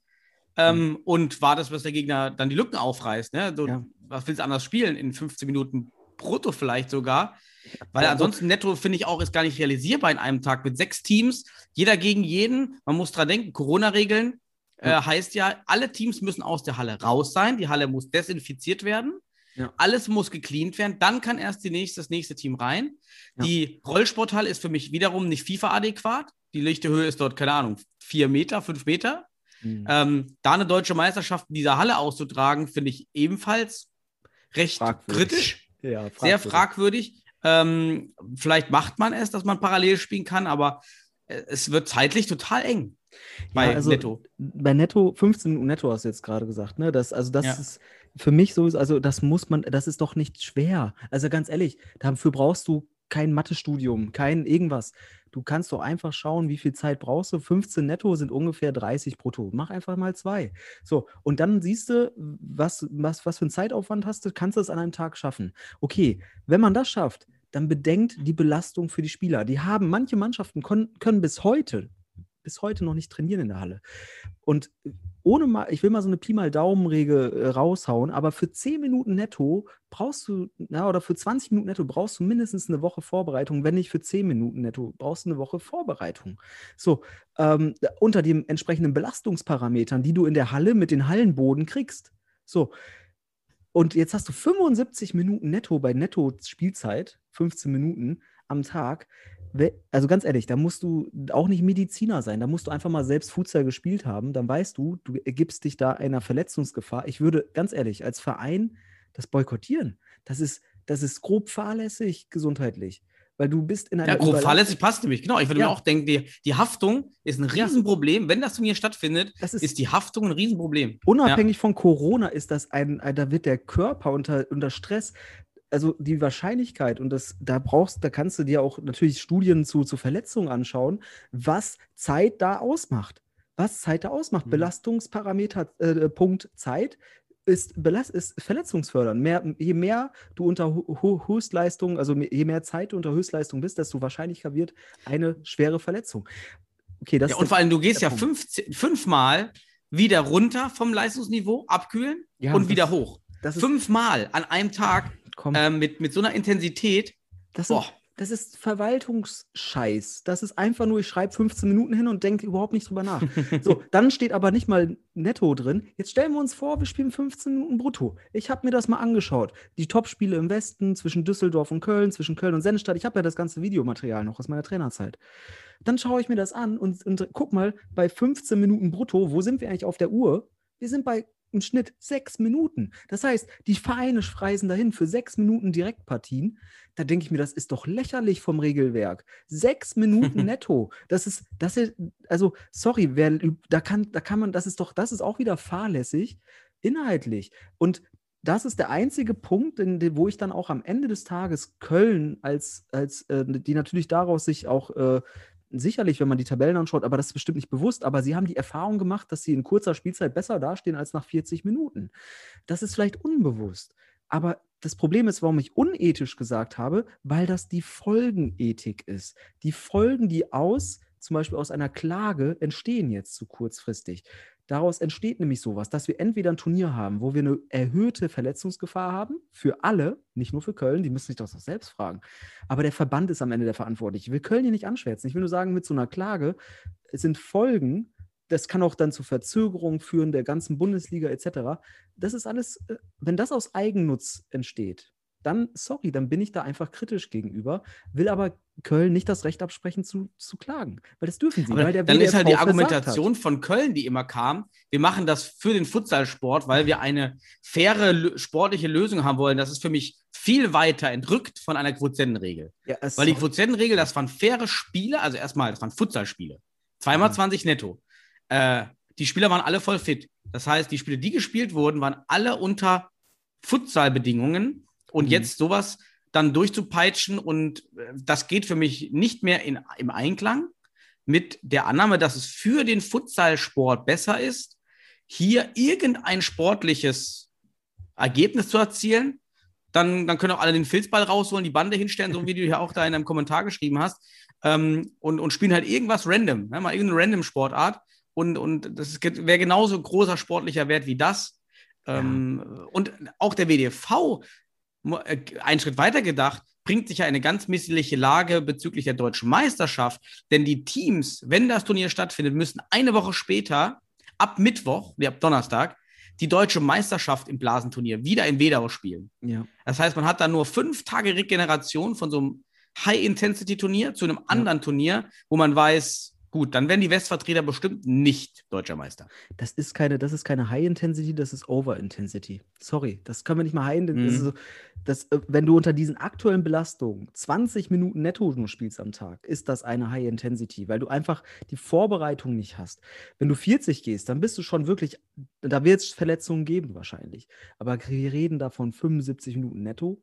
Speaker 5: Und wartest, bis der Gegner dann die Lücken aufreißt. Ne? Was willst du anders spielen? In 15 Minuten brutto vielleicht sogar. Weil ansonsten netto, finde ich auch, ist gar nicht realisierbar in einem Tag mit 6 Teams. Jeder gegen jeden. Man muss dran denken, Corona-Regeln heißt ja, alle Teams müssen aus der Halle raus sein. Die Halle muss desinfiziert werden. Ja. Alles muss gecleant werden. Dann kann erst das nächste Team rein. Ja. Die Rollsporthalle ist für mich wiederum nicht FIFA-adäquat. Die lichte Höhe ist dort, keine Ahnung, 4 Meter, 5 Meter. Da eine deutsche Meisterschaft in dieser Halle auszutragen, finde ich ebenfalls recht kritisch. Ja, sehr fragwürdig. Vielleicht macht man es, dass man parallel spielen kann, aber es wird zeitlich total eng bei Netto.
Speaker 6: Bei Netto, 15 Minuten Netto hast du jetzt gerade gesagt, ne? Das ist für mich so, also das ist doch nicht schwer. Also ganz ehrlich, dafür brauchst du kein Mathestudium, kein irgendwas. Du kannst doch einfach schauen, wie viel Zeit brauchst du. 15 netto sind ungefähr 30 brutto. Mach einfach mal 2. So, und dann siehst du, was für einen Zeitaufwand hast du, kannst du es an einem Tag schaffen. Okay, wenn man das schafft, dann bedenkt die Belastung für die Spieler. Manche Mannschaften können bis heute noch nicht trainieren in der Halle. Und ich will mal so eine Pi mal Daumen-Regel raushauen, aber für 10 Minuten netto oder für 20 Minuten netto brauchst du mindestens eine Woche Vorbereitung. Wenn nicht für 10 Minuten netto, brauchst du eine Woche Vorbereitung. So, unter den entsprechenden Belastungsparametern, die du in der Halle mit den Hallenboden kriegst. So, und jetzt hast du 75 Minuten netto bei Netto-Spielzeit, 15 Minuten am Tag. Also ganz ehrlich, da musst du auch nicht Mediziner sein, da musst du einfach mal selbst Futsal gespielt haben, dann weißt du ergibst dich da einer Verletzungsgefahr. Ich würde ganz ehrlich als Verein das boykottieren. Das ist grob fahrlässig gesundheitlich, weil du bist in einer
Speaker 5: grob fahrlässig passt nämlich, genau. Ich würde mir auch denken, die Haftung ist ein Riesenproblem. Wenn das Turnier stattfindet, ist die Haftung ein Riesenproblem.
Speaker 6: Unabhängig von Corona ist das da wird der Körper unter Stress. Also die Wahrscheinlichkeit, und da kannst du dir auch natürlich Studien zu Verletzungen anschauen, was Zeit da ausmacht. Belastungsparameter, Punkt Zeit, ist verletzungsfördernd. Je mehr du unter Höchstleistung, also je mehr Zeit du unter Höchstleistung bist, desto wahrscheinlicher wird eine schwere Verletzung. Okay,
Speaker 5: und vor allem, du gehst ja 5-mal wieder runter vom Leistungsniveau, abkühlen und wieder hoch. 5-mal an einem Tag. Mit so einer Intensität.
Speaker 6: Das ist Verwaltungsscheiß. Das ist einfach nur, ich schreibe 15 Minuten hin und denke überhaupt nicht drüber nach. So, dann steht aber nicht mal netto drin. Jetzt stellen wir uns vor, wir spielen 15 Minuten brutto. Ich habe mir das mal angeschaut. Die Topspiele im Westen zwischen Düsseldorf und Köln, zwischen Köln und Sennestadt. Ich habe ja das ganze Videomaterial noch aus meiner Trainerzeit. Dann schaue ich mir das an und guck mal, bei 15 Minuten brutto, wo sind wir eigentlich auf der Uhr? Wir sind bei im Schnitt 6 Minuten. Das heißt, die Vereine reisen dahin für 6 Minuten Direktpartien. Da denke ich mir, das ist doch lächerlich vom Regelwerk. 6 Minuten netto. Das ist, also, sorry, das ist auch wieder fahrlässig, inhaltlich. Und das ist der einzige Punkt, wo ich dann auch am Ende des Tages Köln die natürlich daraus sich auch sicherlich, wenn man die Tabellen anschaut, aber das ist bestimmt nicht bewusst, aber sie haben die Erfahrung gemacht, dass sie in kurzer Spielzeit besser dastehen als nach 40 Minuten. Das ist vielleicht unbewusst, aber das Problem ist, warum ich unethisch gesagt habe, weil das die Folgenethik ist. Die Folgen, die zum Beispiel aus einer Klage entstehen jetzt zu kurzfristig. Daraus entsteht nämlich sowas, dass wir entweder ein Turnier haben, wo wir eine erhöhte Verletzungsgefahr haben, für alle, nicht nur für Köln, die müssen sich das auch selbst fragen. Aber der Verband ist am Ende der Verantwortliche. Ich will Köln hier nicht anschwärzen. Ich will nur sagen, mit so einer Klage sind Folgen, das kann auch dann zu Verzögerungen führen der ganzen Bundesliga etc. Das ist alles, wenn das aus Eigennutz entsteht, dann bin ich da einfach kritisch gegenüber, will aber Köln nicht das Recht absprechen zu klagen, weil das dürfen sie.
Speaker 5: Aber
Speaker 6: weil der
Speaker 5: dann
Speaker 6: WDFV
Speaker 5: ist halt die
Speaker 6: versagt
Speaker 5: Argumentation
Speaker 6: hat.
Speaker 5: von Köln, die immer kam, wir machen das für den Futsalsport, weil wir eine faire sportliche Lösung haben wollen. Das ist für mich viel weiter entrückt von einer Quotientenregel.
Speaker 6: Ja,
Speaker 5: weil die Quotientenregel, das waren faire Spiele, also erstmal, das waren Futsalspiele. 2x20 netto. Die Spieler waren alle voll fit. Das heißt, die Spiele, die gespielt wurden, waren alle unter Futsalbedingungen. Und jetzt sowas dann durchzupeitschen und das geht für mich nicht mehr im Einklang mit der Annahme, dass es für den Futsalsport besser ist, hier irgendein sportliches Ergebnis zu erzielen. Dann können auch alle den Filzball rausholen, die Bande hinstellen, so wie du ja auch da in einem Kommentar geschrieben hast, und spielen halt irgendwas random, mal irgendeine random Sportart und das wäre genauso großer sportlicher Wert wie das. Und auch der WDFV, einen Schritt weiter gedacht, bringt sich ja eine ganz missliche Lage bezüglich der deutschen Meisterschaft. Denn die Teams, wenn das Turnier stattfindet, müssen eine Woche später, ab Mittwoch, ab Donnerstag, die deutsche Meisterschaft im Blasenturnier wieder in Wedau spielen.
Speaker 6: Ja.
Speaker 5: Das heißt, man hat da nur 5 Tage Regeneration von so einem High-Intensity-Turnier zu einem anderen Turnier, wo man weiß, gut, dann werden die Westvertreter bestimmt nicht deutscher Meister.
Speaker 6: Das ist keine High-Intensity, das ist Over-Intensity. Sorry, das können wir nicht mal High-Intensity. Wenn du unter diesen aktuellen Belastungen 20 Minuten netto nur spielst am Tag, ist das eine High-Intensity, weil du einfach die Vorbereitung nicht hast. Wenn du 40 gehst, dann bist du schon wirklich, da wird es Verletzungen geben wahrscheinlich. Aber wir reden da von 75 Minuten netto.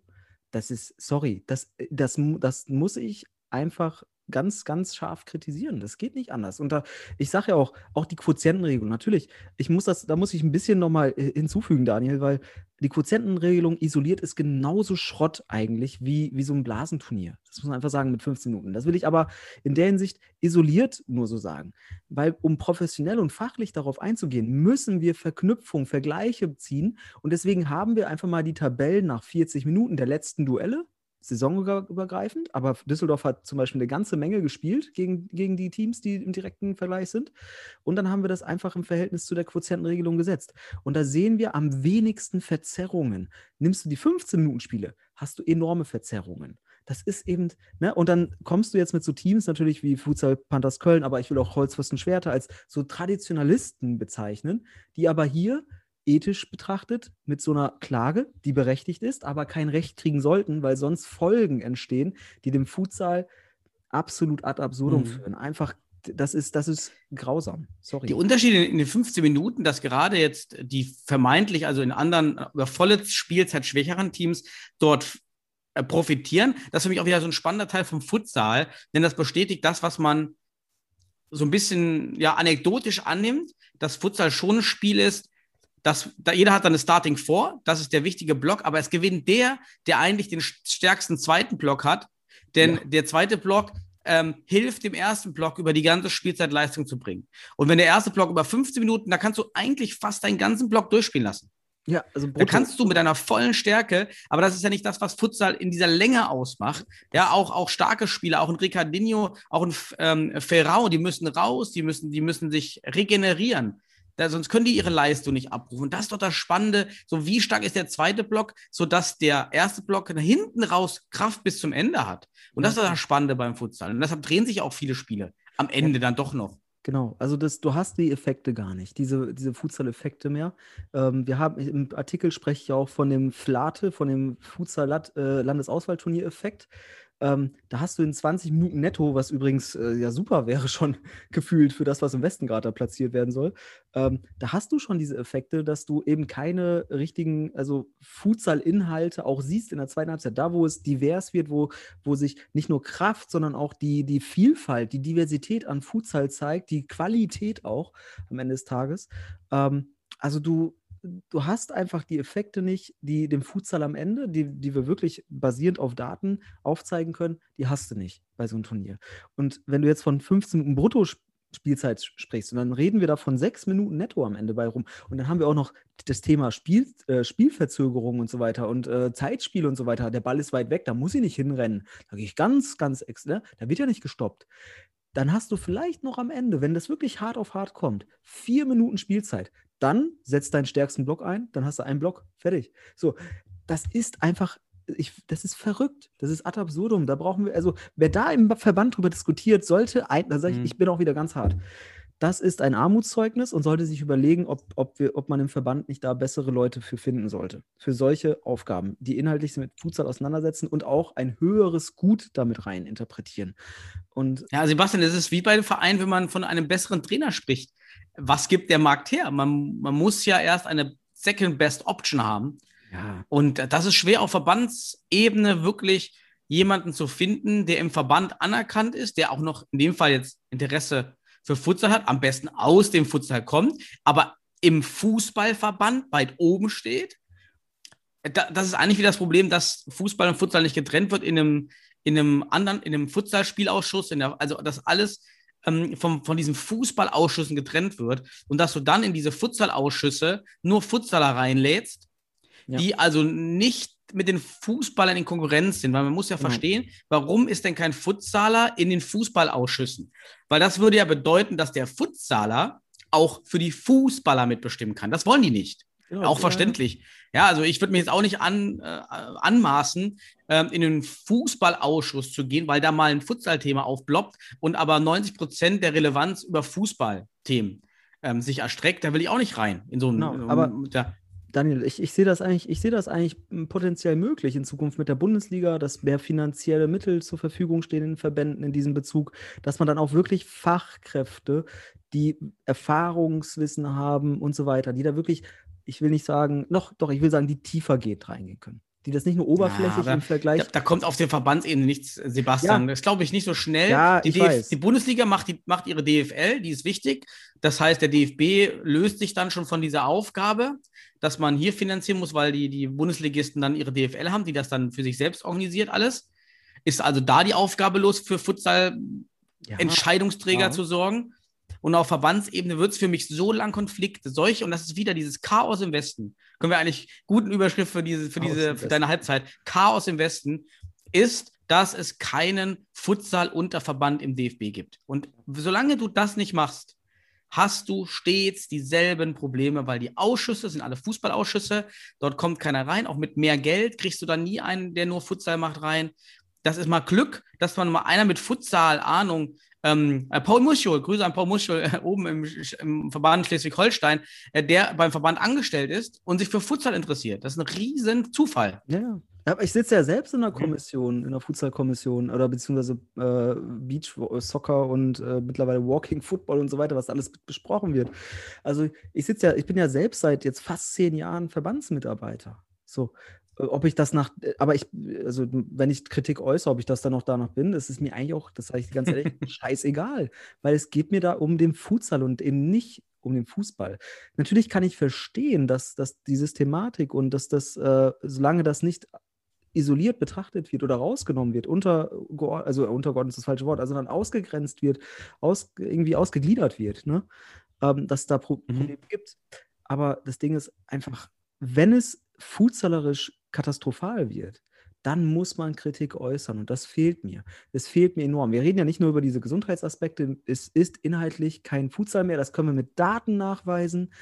Speaker 6: das ist, sorry, das muss ich einfach ganz, ganz scharf kritisieren. Das geht nicht anders. Und ich sage ja auch die Quotientenregelung, natürlich, da muss ich ein bisschen nochmal hinzufügen, Daniel, weil die Quotientenregelung isoliert ist genauso Schrott eigentlich wie so ein Blasenturnier. Das muss man einfach sagen mit 15 Minuten. Das will ich aber in der Hinsicht isoliert nur so sagen. Weil um professionell und fachlich darauf einzugehen, müssen wir Verknüpfungen, Vergleiche ziehen. Und deswegen haben wir einfach mal die Tabellen nach 40 Minuten der letzten Duelle, saisonübergreifend, aber Düsseldorf hat zum Beispiel eine ganze Menge gespielt gegen die Teams, die im direkten Vergleich sind. Und dann haben wir das einfach im Verhältnis zu der Quotientenregelung gesetzt. Und da sehen wir am wenigsten Verzerrungen. Nimmst du die 15-Minuten-Spiele, hast du enorme Verzerrungen. Das ist eben, ne, und dann kommst du jetzt mit so Teams natürlich wie Futsal Panthers Köln, aber ich will auch Holzpfosten Schwerte als so Traditionalisten bezeichnen, die aber hier ethisch betrachtet mit so einer Klage, die berechtigt ist, aber kein Recht kriegen sollten, weil sonst Folgen entstehen, die dem Futsal absolut ad absurdum führen. Einfach, das ist grausam. Sorry.
Speaker 5: Die Unterschiede in den 15 Minuten, dass gerade jetzt die vermeintlich, also in anderen über volle Spielzeit schwächeren Teams dort profitieren, das ist für mich auch wieder so ein spannender Teil vom Futsal, denn das bestätigt das, was man so ein bisschen anekdotisch annimmt, dass Futsal schon ein Spiel ist, jeder hat dann eine Starting Four, das ist der wichtige Block, aber es gewinnt der eigentlich den stärksten zweiten Block hat, denn der zweite Block hilft dem ersten Block über die ganze Spielzeit Leistung zu bringen. Und wenn der erste Block über 15 Minuten, da kannst du eigentlich fast deinen ganzen Block durchspielen lassen.
Speaker 6: Ja, also
Speaker 5: da kannst du mit deiner vollen Stärke, aber das ist ja nicht das, was Futsal in dieser Länge ausmacht. Ja, auch starke Spieler, auch ein Ricardinho, auch ein Ferrao, die müssen raus, die müssen sich regenerieren. Sonst können die ihre Leistung nicht abrufen. Und das ist doch das Spannende, so wie stark ist der zweite Block, sodass der erste Block hinten raus Kraft bis zum Ende hat. Und das ist das Spannende beim Futsal. Und deshalb drehen sich auch viele Spiele am Ende dann doch noch.
Speaker 6: Genau, also du hast die Effekte gar nicht, diese Futsal-Effekte mehr. Wir haben im Artikel spreche ich auch von dem FLATE, von dem Futsal-Landesauswahlturnier-Effekt. Da hast du in 20 Minuten netto, was übrigens super wäre schon gefühlt für das, was im Westen gerade da platziert werden soll. Da hast du schon diese Effekte, dass du eben keine richtigen, also Futsal-Inhalte auch siehst in der zweiten Halbzeit. Da, wo es divers wird, wo sich nicht nur Kraft, sondern auch die Vielfalt, die Diversität an Futsal zeigt, die Qualität auch am Ende des Tages. Also du hast einfach die Effekte nicht, die dem Futsal am Ende, die wir wirklich basierend auf Daten aufzeigen können, die hast du nicht bei so einem Turnier. Und wenn du jetzt von 15 Minuten Bruttospielzeit sprichst, und dann reden wir da von 6 Minuten netto am Ende bei rum. Und dann haben wir auch noch das Thema Spielverzögerung und so weiter und Zeitspiel und so weiter. Der Ball ist weit weg, da muss ich nicht hinrennen. Da gehe ich ganz, ganz extra, da wird ja nicht gestoppt. Dann hast du vielleicht noch am Ende, wenn das wirklich hart auf hart kommt, 4 Minuten Spielzeit. Dann setzt deinen stärksten Block ein, dann hast du einen Block, fertig. So, das ist einfach, das ist verrückt, das ist ad absurdum. Da brauchen wir, also wer da im Verband drüber diskutiert, da sage ich bin auch wieder ganz hart. Das ist ein Armutszeugnis und sollte sich überlegen, ob man im Verband nicht da bessere Leute für finden sollte. Für solche Aufgaben, die inhaltlich sich mit Futsal auseinandersetzen und auch ein höheres Gut damit rein interpretieren. Und
Speaker 5: ja, Sebastian, es ist wie bei dem Verein, wenn man von einem besseren Trainer spricht. Was gibt der Markt her? Man muss ja erst eine Second Best Option haben. Ja. Und das ist schwer auf Verbandsebene wirklich jemanden zu finden, der im Verband anerkannt ist, der auch noch in dem Fall jetzt Interesse für Futsal hat, am besten aus dem Futsal kommt, aber im Fußballverband weit oben steht. Das ist eigentlich wieder das Problem, dass Fußball und Futsal nicht getrennt wird in einem Futsalspielausschuss, also dass alles von diesen Fußballausschüssen getrennt wird und dass du dann in diese Futsalausschüsse nur Futsaler reinlädst, die also nicht mit den Fußballern in Konkurrenz sind, weil man muss ja verstehen, warum ist denn kein Futsaler in den Fußballausschüssen? Weil das würde ja bedeuten, dass der Futsaler auch für die Fußballer mitbestimmen kann. Das wollen die nicht. Ja, auch verständlich. Ja, also ich würde mir jetzt auch nicht anmaßen, in den Fußballausschuss zu gehen, weil da mal ein Futsal-Thema aufploppt und aber 90% der Relevanz über Fußballthemen sich erstreckt. Da will ich auch nicht rein. In so einem,
Speaker 6: Daniel, ich sehe das eigentlich potenziell möglich in Zukunft mit der Bundesliga, dass mehr finanzielle Mittel zur Verfügung stehen in den Verbänden in diesem Bezug, dass man dann auch wirklich Fachkräfte, die Erfahrungswissen haben und so weiter, die da wirklich, ich will nicht sagen, ich will sagen, die tiefer reingehen können. die das nicht nur oberflächlich im Vergleich.
Speaker 5: Da kommt auf der Verbandsebene nichts, Sebastian. Das glaube ich nicht so schnell.
Speaker 6: Ja,
Speaker 5: die Bundesliga macht ihre DFL, die ist wichtig. Das heißt, der DFB löst sich dann schon von dieser Aufgabe, dass man hier finanzieren muss, weil die Bundesligisten dann ihre DFL haben, die das dann für sich selbst organisiert alles. Ist also da die Aufgabe los, für Futsal-Entscheidungsträger zu sorgen. Und auf Verbandsebene wird es für mich so lang Konflikte, und das ist wieder dieses Chaos im Westen. Können wir eigentlich guten Überschrift für deine Halbzeit. Chaos im Westen ist, dass es keinen Futsal-Unterverband im DFB gibt. Und solange du das nicht machst, hast du stets dieselben Probleme, weil die Ausschüsse sind alle Fußballausschüsse. Dort kommt keiner rein. Auch mit mehr Geld kriegst du dann nie einen, der nur Futsal macht, rein. Das ist mal Glück, dass man mal einer mit Futsal-Ahnung, Paul Muschel, Grüße an Paul Muschel, oben im Verband Schleswig-Holstein, der beim Verband angestellt ist und sich für Futsal interessiert. Das ist ein riesen Zufall.
Speaker 6: Ja. Aber ich sitze ja selbst in einer Kommission, in einer Futsal-Kommission oder beziehungsweise Beach Soccer und mittlerweile Walking Football und so weiter, was alles besprochen wird. Also ich bin ja selbst seit jetzt fast 10 Jahren Verbandsmitarbeiter. So. Ob ich das wenn ich Kritik äußere, ob ich das dann noch danach bin, das ist mir eigentlich auch, das sage ich ganz ehrlich, scheißegal. Weil es geht mir da um den Futsal und eben nicht um den Fußball. Natürlich kann ich verstehen, dass die Systematik und dass das, solange das nicht isoliert betrachtet wird oder rausgenommen wird, untergeordnet ist das falsche Wort, also dann ausgegrenzt wird, irgendwie ausgegliedert wird, ne? Dass es da Probleme gibt. Aber das Ding ist einfach, wenn es futsalerisch katastrophal wird, dann muss man Kritik äußern und das fehlt mir. Es fehlt mir enorm. Wir reden ja nicht nur über diese Gesundheitsaspekte, es ist inhaltlich kein Futsal mehr, das können wir mit Daten nachweisen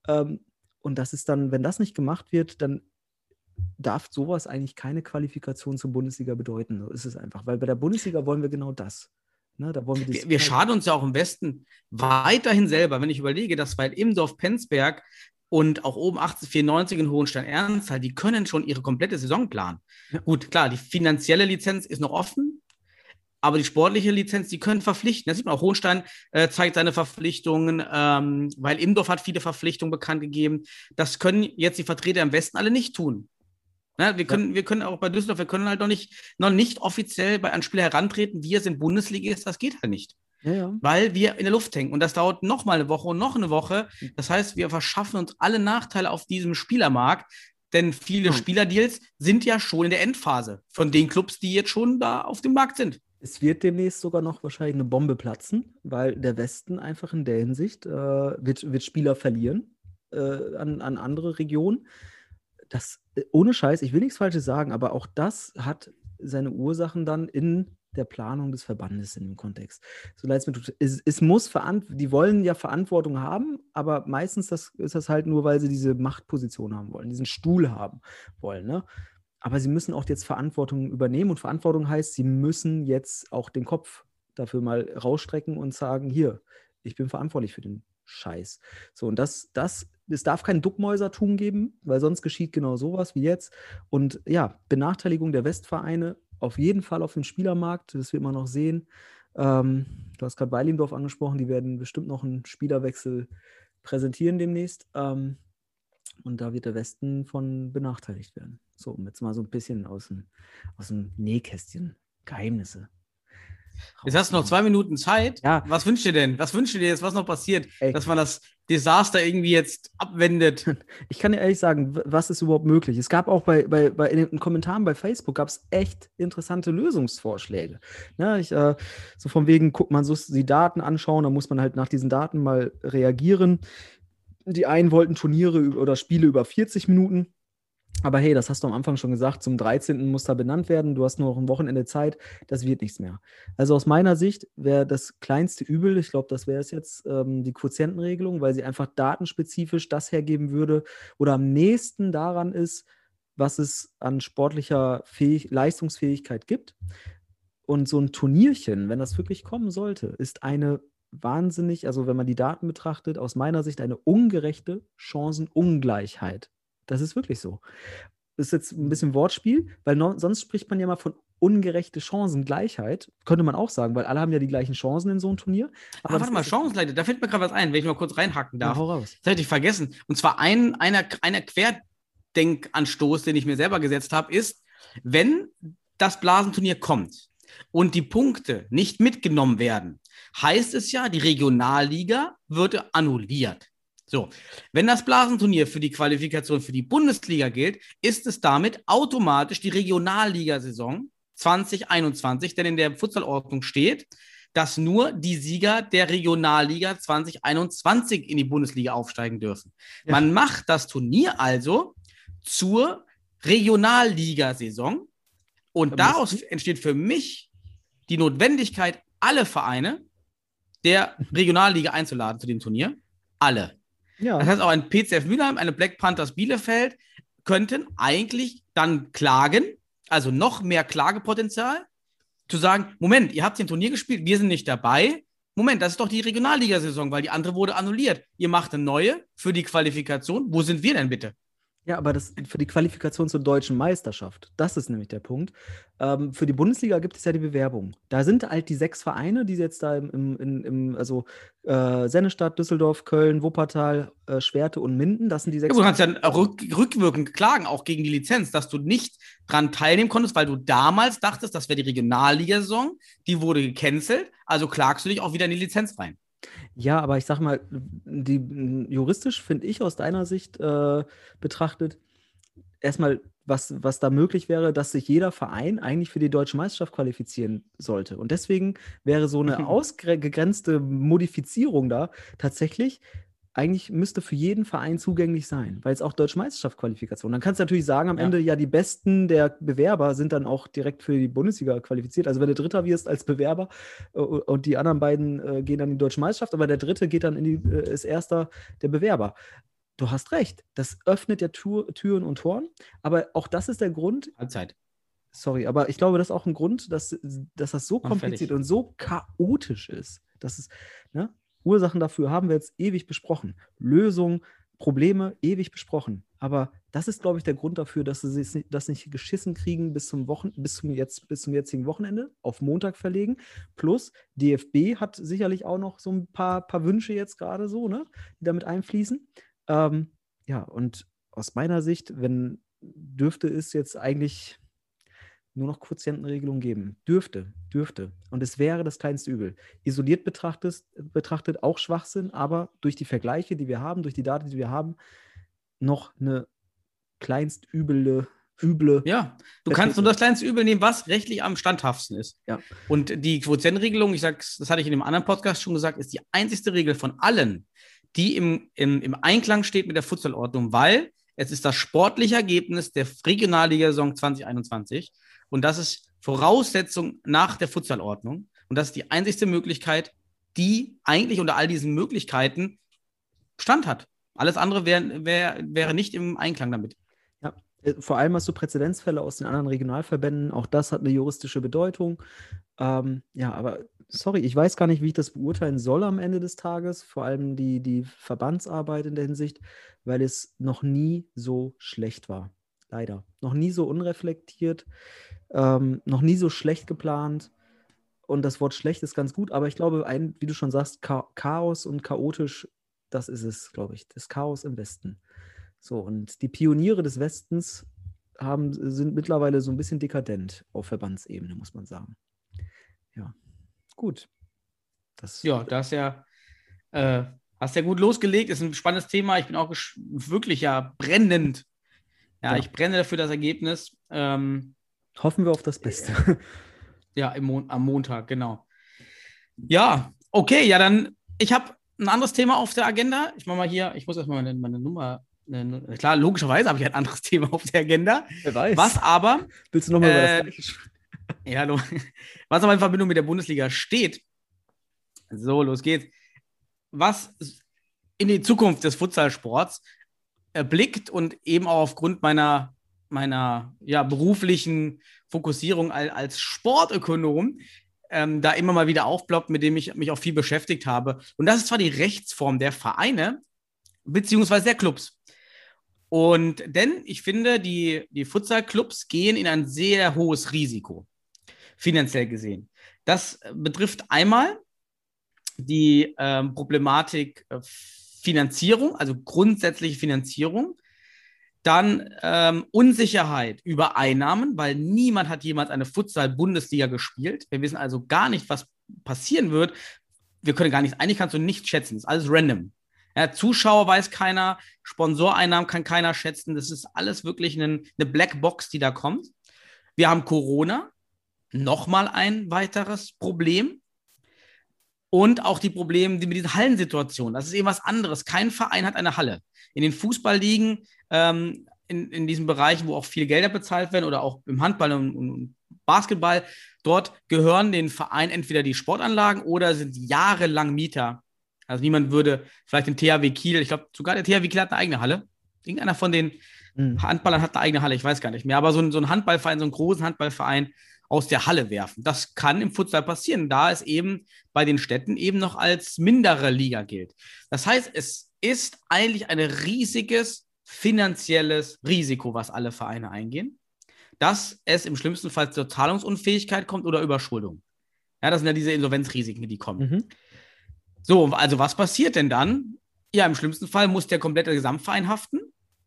Speaker 6: und das ist dann, wenn das nicht gemacht wird, dann darf sowas eigentlich keine Qualifikation zur Bundesliga bedeuten. So ist es einfach, weil bei der Bundesliga wollen wir genau das. Ne, da wollen
Speaker 5: wir schaden uns ja auch im Westen weiterhin selber, wenn ich überlege, dass bei Imsdorf-Penzberg und auch oben 1894 in Hohenstein-Ernstthal, die können schon ihre komplette Saison planen. Ja. Gut, klar, die finanzielle Lizenz ist noch offen, aber die sportliche Lizenz, die können verpflichten. Das sieht man auch, Hohenstein zeigt seine Verpflichtungen, weil Imdorf hat viele Verpflichtungen bekannt gegeben. Das können jetzt die Vertreter im Westen alle nicht tun. Ne, wir können auch bei Düsseldorf, wir können halt noch nicht offiziell an Spieler herantreten, wir sind Bundesligist, das geht halt nicht. Ja. Weil wir in der Luft hängen. Und das dauert noch mal eine Woche und noch eine Woche. Das heißt, wir verschaffen uns alle Nachteile auf diesem Spielermarkt, denn viele Spielerdeals sind ja schon in der Endphase von den Clubs, die jetzt schon da auf dem Markt sind.
Speaker 6: Es wird demnächst sogar noch wahrscheinlich eine Bombe platzen, weil der Westen einfach in der Hinsicht wird Spieler verlieren an andere Regionen. Das, ohne Scheiß, ich will nichts Falsches sagen, aber auch das hat seine Ursachen dann in der Planung des Verbandes in dem Kontext. So leid es mir tut. Es muss die wollen ja Verantwortung haben, aber meistens ist das halt nur, weil sie diese Machtposition haben wollen, diesen Stuhl haben wollen, ne? Aber sie müssen auch jetzt Verantwortung übernehmen und Verantwortung heißt, sie müssen jetzt auch den Kopf dafür mal rausstrecken und sagen, hier, ich bin verantwortlich für den Scheiß. So, und es darf kein Duckmäusertum geben, weil sonst geschieht genau sowas wie jetzt. Und ja, Benachteiligung der Westvereine auf jeden Fall auf dem Spielermarkt, das wird man noch sehen. Du hast gerade Weilimdorf angesprochen, die werden bestimmt noch einen Spielerwechsel präsentieren demnächst. Und da wird der Westen von benachteiligt werden. So, um jetzt mal so ein bisschen aus dem Nähkästchen Geheimnisse.
Speaker 5: Jetzt hast du noch 2 Minuten Zeit.
Speaker 6: Ja.
Speaker 5: Was wünschst du denn? Was wünschst du dir jetzt, was noch passiert, dass man das Desaster irgendwie jetzt abwendet?
Speaker 6: Ich kann dir ehrlich sagen, was ist überhaupt möglich? Es gab auch bei in den Kommentaren bei Facebook gab es echt interessante Lösungsvorschläge. Ja, so von wegen, guckt man so die Daten anschauen, da muss man halt nach diesen Daten mal reagieren. Die einen wollten Turniere oder Spiele über 40 Minuten. Aber hey, das hast du am Anfang schon gesagt, zum 13. muss da benannt werden, du hast nur noch ein Wochenende Zeit, das wird nichts mehr. Also aus meiner Sicht wäre das kleinste Übel, ich glaube, das wäre es jetzt, die Quotientenregelung, weil sie einfach datenspezifisch das hergeben würde oder am nächsten daran ist, was es an sportlicher Leistungsfähigkeit gibt. Und so ein Turnierchen, wenn das wirklich kommen sollte, ist eine wahnsinnig, also wenn man die Daten betrachtet, aus meiner Sicht eine ungerechte Chancenungleichheit. Das ist wirklich so. Das ist jetzt ein bisschen Wortspiel, weil sonst spricht man ja mal von ungerechte Chancengleichheit. Könnte man auch sagen, weil alle haben ja die gleichen Chancen in so einem Turnier.
Speaker 5: Aber warte mal, Chancengleichheit, da fällt mir gerade was ein, wenn ich mal kurz reinhacken darf.
Speaker 6: Ja, hau raus.
Speaker 5: Das hätte ich vergessen. Und zwar einer quer Denkanstoß, den ich mir selber gesetzt habe, ist, wenn das Blasenturnier kommt und die Punkte nicht mitgenommen werden, heißt es ja, die Regionalliga würde annulliert. So, wenn das Blasenturnier für die Qualifikation für die Bundesliga gilt, ist es damit automatisch die Regionalligasaison 2021, denn in der Futsalordnung steht, dass nur die Sieger der Regionalliga 2021 in die Bundesliga aufsteigen dürfen. Ja. Man macht das Turnier also zur Regionalligasaison und daraus entsteht für mich die Notwendigkeit, alle Vereine der Regionalliga einzuladen zu dem Turnier. Alle. Ja. Das heißt, auch ein PCF Mülheim, eine Black Panthers Bielefeld könnten eigentlich dann klagen, also noch mehr Klagepotenzial, zu sagen, Moment, ihr habt ein Turnier gespielt, wir sind nicht dabei. Moment, das ist doch die Regionalligasaison, weil die andere wurde annulliert. Ihr macht eine neue für die Qualifikation. Wo sind wir denn bitte?
Speaker 6: Ja, aber das für die Qualifikation zur deutschen Meisterschaft, das ist nämlich der Punkt. Für die Bundesliga gibt es ja die Bewerbung. Da sind halt die 6 Vereine, die jetzt da Sennestadt, Düsseldorf, Köln, Wuppertal, Schwerte und Minden, das sind die 6
Speaker 5: Du kannst ja rückwirkend klagen, auch gegen die Lizenz, dass du nicht dran teilnehmen konntest, weil du damals dachtest, das wäre die Regionalligasaison, die wurde gecancelt, also klagst du dich auch wieder in die Lizenz rein.
Speaker 6: Ja, aber ich sag mal, juristisch finde ich aus deiner Sicht betrachtet, erstmal, was da möglich wäre, dass sich jeder Verein eigentlich für die deutsche Meisterschaft qualifizieren sollte. Und deswegen wäre so eine ausgegrenzte Modifizierung da tatsächlich, eigentlich müsste für jeden Verein zugänglich sein, weil es auch Deutsche Meisterschaft-Qualifikation. Dann kannst du natürlich sagen, am Ende, ja, die Besten der Bewerber sind dann auch direkt für die Bundesliga qualifiziert. Also wenn du Dritter wirst als Bewerber und die anderen beiden gehen dann in die Deutsche Meisterschaft, aber der Dritte geht dann ist Erster der Bewerber. Du hast recht, das öffnet ja Türen und Toren, aber auch das ist der Grund.
Speaker 5: Allzeit.
Speaker 6: Sorry, aber ich glaube, das ist auch ein Grund, dass das so kompliziert und so chaotisch ist. Das ist, ne? Ursachen dafür haben wir jetzt ewig besprochen. Lösungen, Probleme ewig besprochen. Aber das ist, glaube ich, der Grund dafür, dass sie das nicht geschissen kriegen bis zum jetzigen Wochenende auf Montag verlegen. Plus DFB hat sicherlich auch noch so ein paar Wünsche jetzt gerade so, ne, die damit einfließen. Ja, und aus meiner Sicht, dürfte es jetzt eigentlich nur noch Quotientenregelung geben. Dürfte. Und es wäre das kleinste Übel. Isoliert betrachtet auch Schwachsinn, aber durch die Vergleiche, die wir haben, durch die Daten, die wir haben, noch eine kleinst üble.
Speaker 5: Ja, du kannst nur das kleinste Übel nehmen, was rechtlich am standhaftsten ist. Ja. Und die Quotientenregelung, das hatte ich in einem anderen Podcast schon gesagt, ist die einzigste Regel von allen, die im Einklang steht mit der Futsalordnung, weil es ist das sportliche Ergebnis der Regionalliga-Saison 2021 und das ist Voraussetzung nach der Futsalordnung. Und das ist die einzigste Möglichkeit, die eigentlich unter all diesen Möglichkeiten Stand hat. Alles andere wäre nicht im Einklang damit.
Speaker 6: Ja, vor allem hast du Präzedenzfälle aus den anderen Regionalverbänden. Auch das hat eine juristische Bedeutung. Ja, aber sorry, ich weiß gar nicht, wie ich das beurteilen soll am Ende des Tages. Vor allem die Verbandsarbeit in der Hinsicht, weil es noch nie so schlecht war. Leider. Noch nie so unreflektiert, noch nie so schlecht geplant. Und das Wort schlecht ist ganz gut, aber ich glaube, wie du schon sagst, Chaos und chaotisch, das ist es, glaube ich. Das Chaos im Westen. So, und die Pioniere des Westens sind mittlerweile so ein bisschen dekadent auf Verbandsebene, muss man sagen. Ja, gut.
Speaker 5: Das hast ja gut losgelegt. Ist ein spannendes Thema. Ich bin auch wirklich brennend. Ja, ich brenne dafür das Ergebnis.
Speaker 6: Hoffen wir auf das Beste.
Speaker 5: Ja, am Montag, genau. Ja, okay, ja, dann, ich habe ein anderes Thema auf der Agenda. Ich mache mal hier, ich muss erstmal meine Nummer, klar, logischerweise habe ich ein anderes Thema auf der Agenda.
Speaker 6: Wer weiß.
Speaker 5: Was aber...
Speaker 6: Willst du nochmal über das Gleiche sprechen?
Speaker 5: Ja, hallo. Was aber in Verbindung mit der Bundesliga steht, so, los geht's, was in die Zukunft des Futsalsports blickt und eben auch aufgrund meiner beruflichen Fokussierung als Sportökonom da immer mal wieder aufploppt, mit dem ich mich auch viel beschäftigt habe. Und das ist zwar die Rechtsform der Vereine beziehungsweise der Clubs. Und denn ich finde, die Futsal-Clubs gehen in ein sehr hohes Risiko, finanziell gesehen. Das betrifft einmal die Problematik Finanzierung, also grundsätzliche Finanzierung. Dann Unsicherheit über Einnahmen, weil niemand hat jemals eine Futsal-Bundesliga gespielt. Wir wissen also gar nicht, was passieren wird. Wir können gar nichts, eigentlich kannst du nicht schätzen. Das ist alles random. Ja, Zuschauer weiß keiner, Sponsoreinnahmen kann keiner schätzen. Das ist alles wirklich eine Blackbox, die da kommt. Wir haben Corona, nochmal ein weiteres Problem. Und auch die Probleme mit dieser Hallensituation. Das ist eben was anderes. Kein Verein hat eine Halle. In den Fußballligen, in diesen Bereichen, wo auch viel Gelder bezahlt werden oder auch im Handball und Basketball, dort gehören den Vereinen entweder die Sportanlagen oder sind jahrelang Mieter. Also niemand würde vielleicht den THW Kiel, ich glaube sogar der THW Kiel hat eine eigene Halle. Irgendeiner von den Handballern hat eine eigene Halle, ich weiß gar nicht mehr. Aber so ein Handballverein, so einen großen Handballverein aus der Halle werfen. Das kann im Futsal passieren, da es eben bei den Städten eben noch als mindere Liga gilt. Das heißt, es ist eigentlich ein riesiges finanzielles Risiko, was alle Vereine eingehen, dass es im schlimmsten Fall zur Zahlungsunfähigkeit kommt oder Überschuldung. Ja, das sind ja diese Insolvenzrisiken, die kommen. So, also was passiert denn dann? Ja, im schlimmsten Fall muss der komplette Gesamtverein haften.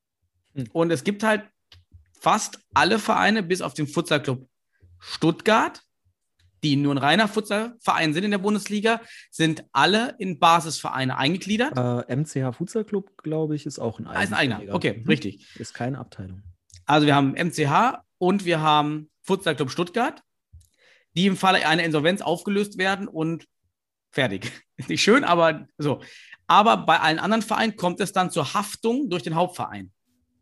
Speaker 5: Und es gibt halt fast alle Vereine, bis auf den Futsalclub Stuttgart, die nur ein reiner Futsalverein sind in der Bundesliga, sind alle in Basisvereine eingegliedert.
Speaker 6: MCH Futsal Club, glaube ich, ist auch ein eigener.
Speaker 5: Ist ein eigener, okay, richtig.
Speaker 6: Ist keine Abteilung.
Speaker 5: Also wir haben MCH und wir haben Futsal Club Stuttgart, die im Falle einer Insolvenz aufgelöst werden und fertig. Ist nicht schön, aber so. Aber bei allen anderen Vereinen kommt es dann zur Haftung durch den Hauptverein.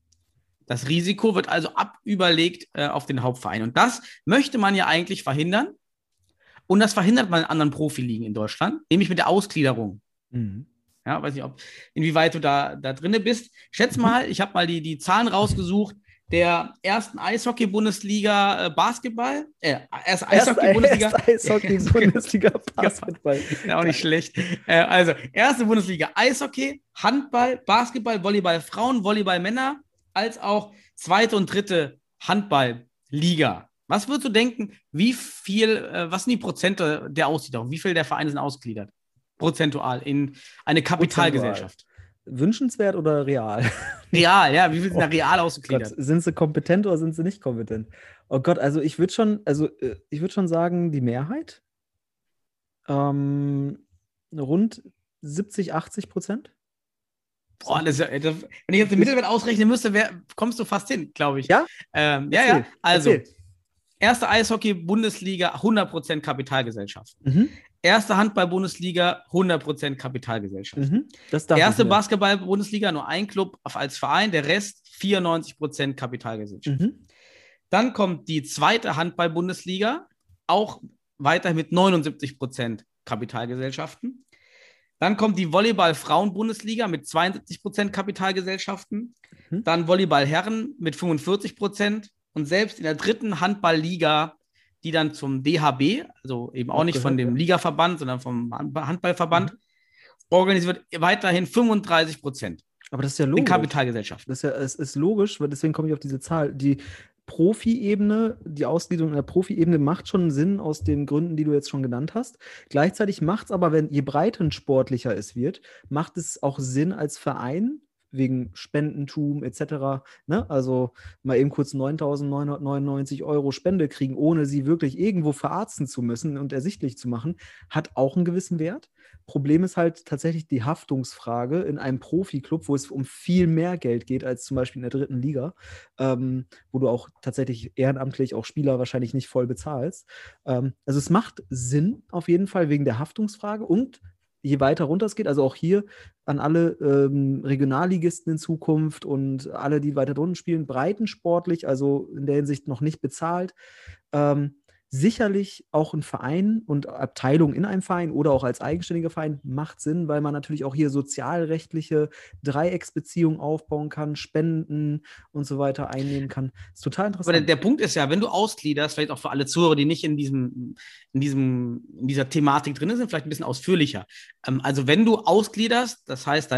Speaker 5: Das Risiko wird also abüberlegt auf den Hauptverein. Und das möchte man ja eigentlich verhindern. Und das verhindert man in anderen Profiligen in Deutschland, nämlich mit der Ausgliederung. Ja, weiß nicht, inwieweit du da drin bist. Schätz mal, ich habe mal die Zahlen rausgesucht der ersten Eishockey-Bundesliga Basketball. Eishockey-Bundesliga.
Speaker 6: Eishockey-Bundesliga Basketball.
Speaker 5: Ja, auch nicht schlecht. Also, erste Bundesliga Eishockey, Handball, Basketball, Volleyball Frauen, Volleyball Männer, als auch zweite und dritte Handballliga. Was würdest du denken, was sind die Prozente der Ausgliederung? Wie viel der Vereine sind ausgegliedert? Prozentual in eine Kapitalgesellschaft.
Speaker 6: Wünschenswert oder real?
Speaker 5: Real, ja. Wie viel sind da real ausgegliedert?
Speaker 6: Gott, sind sie kompetent oder sind sie nicht kompetent? Oh Gott, also ich würde schon sagen, die Mehrheit. Rund 70-80%.
Speaker 5: Boah, wenn ich jetzt den Mittelwert ausrechnen müsste, kommst du fast hin, glaube ich.
Speaker 6: Ja?
Speaker 5: Ja. Also, erste Eishockey-Bundesliga, 100% Kapitalgesellschaft. Erste Handball-Bundesliga, 100% Kapitalgesellschaft. Erste Basketball-Bundesliga, nur ein Club als Verein, der Rest 94% Kapitalgesellschaft. Dann kommt die zweite Handball-Bundesliga, auch weiter mit 79% Kapitalgesellschaften. Dann kommt die Volleyball-Frauen-Bundesliga mit 72% Kapitalgesellschaften. Dann Volleyball-Herren mit 45%. Und selbst in der dritten Handballliga, die dann zum DHB, also eben auch nicht von dem Ligaverband, sondern vom Handballverband, organisiert wird, weiterhin 35%.
Speaker 6: Aber das ist ja logisch.
Speaker 5: In Kapitalgesellschaften.
Speaker 6: Es ist logisch, weil deswegen komme ich auf diese Zahl. Die Profi-Ebene, die Ausgliederung in der Profi-Ebene macht schon Sinn aus den Gründen, die du jetzt schon genannt hast. Gleichzeitig macht es aber, je breitensportlicher es wird, macht es auch Sinn als Verein, wegen Spendentum etc., ne? Also mal eben kurz 9.999 € Spende kriegen, ohne sie wirklich irgendwo verarzten zu müssen und ersichtlich zu machen, hat auch einen gewissen Wert. Problem ist halt tatsächlich die Haftungsfrage in einem Profiklub, wo es um viel mehr Geld geht als zum Beispiel in der dritten Liga, wo du auch tatsächlich ehrenamtlich auch Spieler wahrscheinlich nicht voll bezahlst. Also es macht Sinn auf jeden Fall wegen der Haftungsfrage und je weiter runter es geht, also auch hier an alle Regionalligisten in Zukunft und alle, die weiter drunten spielen, breitensportlich, also in der Hinsicht noch nicht bezahlt, sicherlich auch ein Verein und Abteilung in einem Verein oder auch als eigenständiger Verein macht Sinn, weil man natürlich auch hier sozialrechtliche Dreiecksbeziehungen aufbauen kann, Spenden und so weiter einnehmen kann. Das ist total interessant.
Speaker 5: Aber der Punkt ist ja, wenn du ausgliederst, vielleicht auch für alle Zuhörer, die nicht in dieser Thematik drin sind, vielleicht ein bisschen ausführlicher. Also wenn du ausgliederst, das heißt,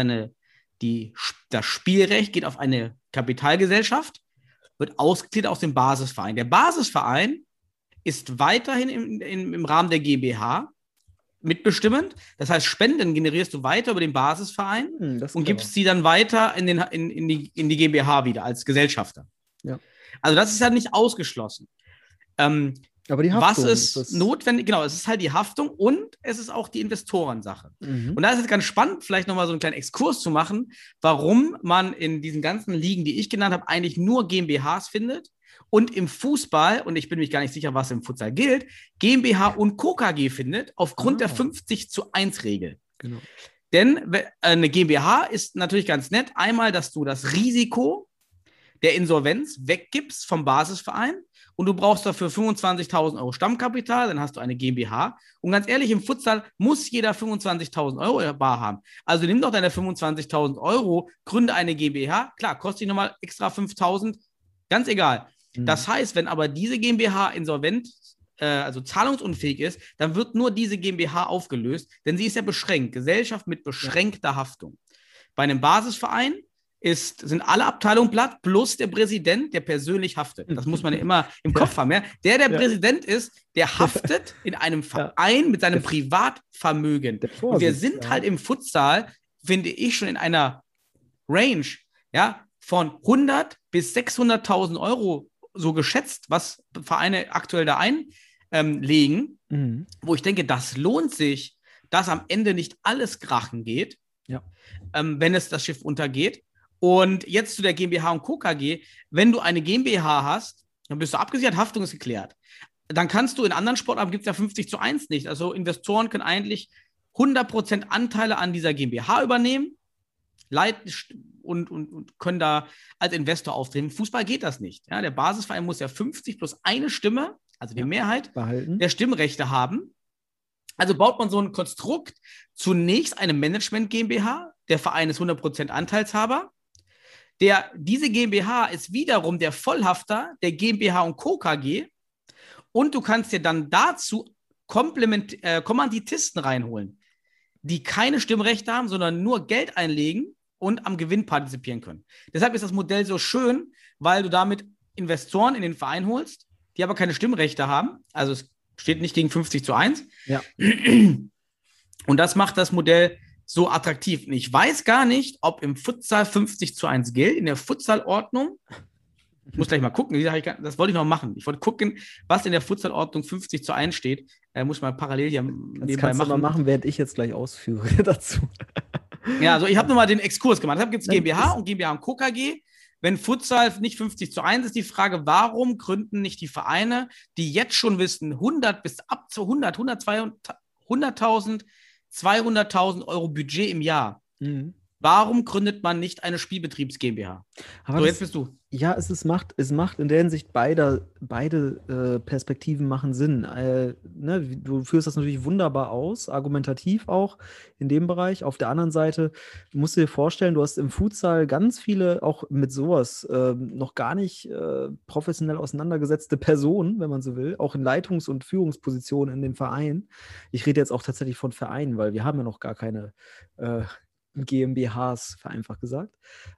Speaker 5: das Spielrecht geht auf eine Kapitalgesellschaft, wird ausgegliedert aus dem Basisverein. Der Basisverein ist weiterhin im Rahmen der GmbH mitbestimmend. Das heißt, Spenden generierst du weiter über den Basisverein und gibst sie dann weiter in die GmbH wieder als Gesellschafter. Ja. Also das ist ja nicht ausgeschlossen.
Speaker 6: Aber die Haftung,
Speaker 5: was ist notwendig? Genau, es ist halt die Haftung und es ist auch die Investorensache. Und da ist es ganz spannend, vielleicht nochmal so einen kleinen Exkurs zu machen, warum man in diesen ganzen Ligen, die ich genannt habe, eigentlich nur GmbHs findet und im Fußball, und ich bin mir gar nicht sicher, was im Futsal gilt, GmbH und Co. KG findet, aufgrund der 50:1-Regel. Genau. Denn eine GmbH ist natürlich ganz nett. Einmal, dass du das Risiko der Insolvenz weggibst vom Basisverein und du brauchst dafür 25.000 Euro Stammkapital, dann hast du eine GmbH. Und ganz ehrlich, im Futsal muss jeder 25.000 Euro bar haben. Also nimm doch deine 25.000 Euro, gründe eine GmbH. Klar, kostet dich nochmal extra 5.000, ganz egal. Das heißt, wenn aber diese GmbH insolvent, also zahlungsunfähig ist, dann wird nur diese GmbH aufgelöst, denn sie ist ja beschränkt. Gesellschaft mit beschränkter Haftung. Bei einem Basisverein sind alle Abteilungen platt, plus der Präsident, der persönlich haftet. Das muss man ja immer im Kopf haben. Ja? Der Präsident ist, der haftet in einem Verein mit seinem Privatvermögen. Und wir sind halt im Futsal, finde ich, schon in einer Range von 100 bis 600.000 Euro so geschätzt, was Vereine aktuell da einlegen, wo ich denke, das lohnt sich, dass am Ende nicht alles krachen geht, wenn es das Schiff untergeht. Und jetzt zu der GmbH und Co. KG. Wenn du eine GmbH hast, dann bist du abgesichert, Haftung ist geklärt. Dann kannst du in anderen Sportarten, gibt es ja 50:1 nicht. Also Investoren können eigentlich 100% Anteile an dieser GmbH übernehmen, und können da als Investor auftreten. Im Fußball geht das nicht. Ja, der Basisverein muss ja 50 plus eine Stimme, also die Mehrheit der Stimmrechte haben. Also baut man so ein Konstrukt, zunächst eine Management GmbH, der Verein ist 100% Anteilshaber. Diese GmbH ist wiederum der Vollhafter der GmbH und Co. KG und du kannst dir dann dazu Kommanditisten reinholen, die keine Stimmrechte haben, sondern nur Geld einlegen und am Gewinn partizipieren können. Deshalb ist das Modell so schön, weil du damit Investoren in den Verein holst, die aber keine Stimmrechte haben. Also es steht nicht gegen 50:1. Ja. Und das macht das Modell so attraktiv. Und ich weiß gar nicht, ob im Futsal 50:1 gilt, in der Futsalordnung. Ich muss gleich mal gucken, das wollte ich noch machen. Ich wollte gucken, was in der Futsalordnung 50:1 steht. Muss ich mal parallel hier nebenbei
Speaker 6: kannst machen. Du mal machen, während ich jetzt gleich ausführe dazu.
Speaker 5: Ja, also ich habe nochmal den Exkurs gemacht. Deshalb gibt es GmbH und GmbH und Co. KG. Wenn Futsal nicht 50:1 ist, die Frage, warum gründen nicht die Vereine, die jetzt schon wissen, 100 bis ab zu 100.000, 200.000 Euro Budget im Jahr. Warum gründet man nicht eine Spielbetriebs GmbH?
Speaker 6: Aber so, jetzt bist du. Ja, es macht in der Hinsicht beide Perspektiven machen Sinn. Du führst das natürlich wunderbar aus, argumentativ auch in dem Bereich. Auf der anderen Seite musst du dir vorstellen, du hast im Futsal ganz viele, auch mit sowas, noch gar nicht professionell auseinandergesetzte Personen, wenn man so will, auch in Leitungs- und Führungspositionen in den Vereinen. Ich rede jetzt auch tatsächlich von Vereinen, weil wir haben ja noch gar keine GmbHs, vereinfacht gesagt.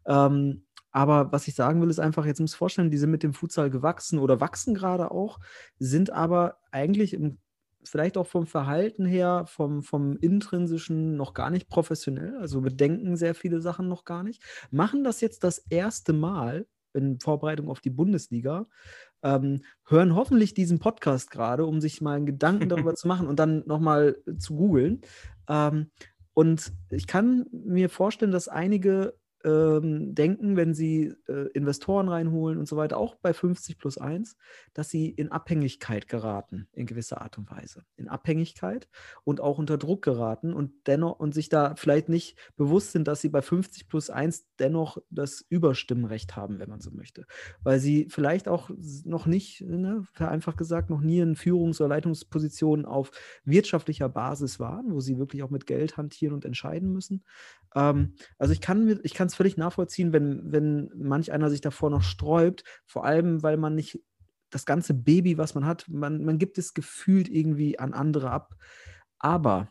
Speaker 6: Aber was ich sagen will, ist einfach, jetzt musst du dir vorstellen, die sind mit dem Futsal gewachsen oder wachsen gerade auch, sind aber eigentlich vielleicht auch vom Verhalten her, vom Intrinsischen noch gar nicht professionell, also bedenken sehr viele Sachen noch gar nicht, machen das jetzt das erste Mal in Vorbereitung auf die Bundesliga, hören hoffentlich diesen Podcast gerade, um sich mal einen Gedanken darüber zu machen und dann nochmal zu googeln. Und ich kann mir vorstellen, dass einige denken, wenn sie Investoren reinholen und so weiter, auch bei 50+1, dass sie in Abhängigkeit geraten, in gewisser Art und Weise. In Abhängigkeit und auch unter Druck geraten und dennoch und sich da vielleicht nicht bewusst sind, dass sie bei 50+1 dennoch das Überstimmrecht haben, wenn man so möchte. Weil sie vielleicht auch noch nicht, vereinfacht gesagt, noch nie in Führungs- oder Leitungspositionen auf wirtschaftlicher Basis waren, wo sie wirklich auch mit Geld hantieren und entscheiden müssen. Also ich kann es völlig nachvollziehen, wenn manch einer sich davor noch sträubt, vor allem, weil man nicht das ganze Baby, was man hat, man gibt es gefühlt irgendwie an andere ab. Aber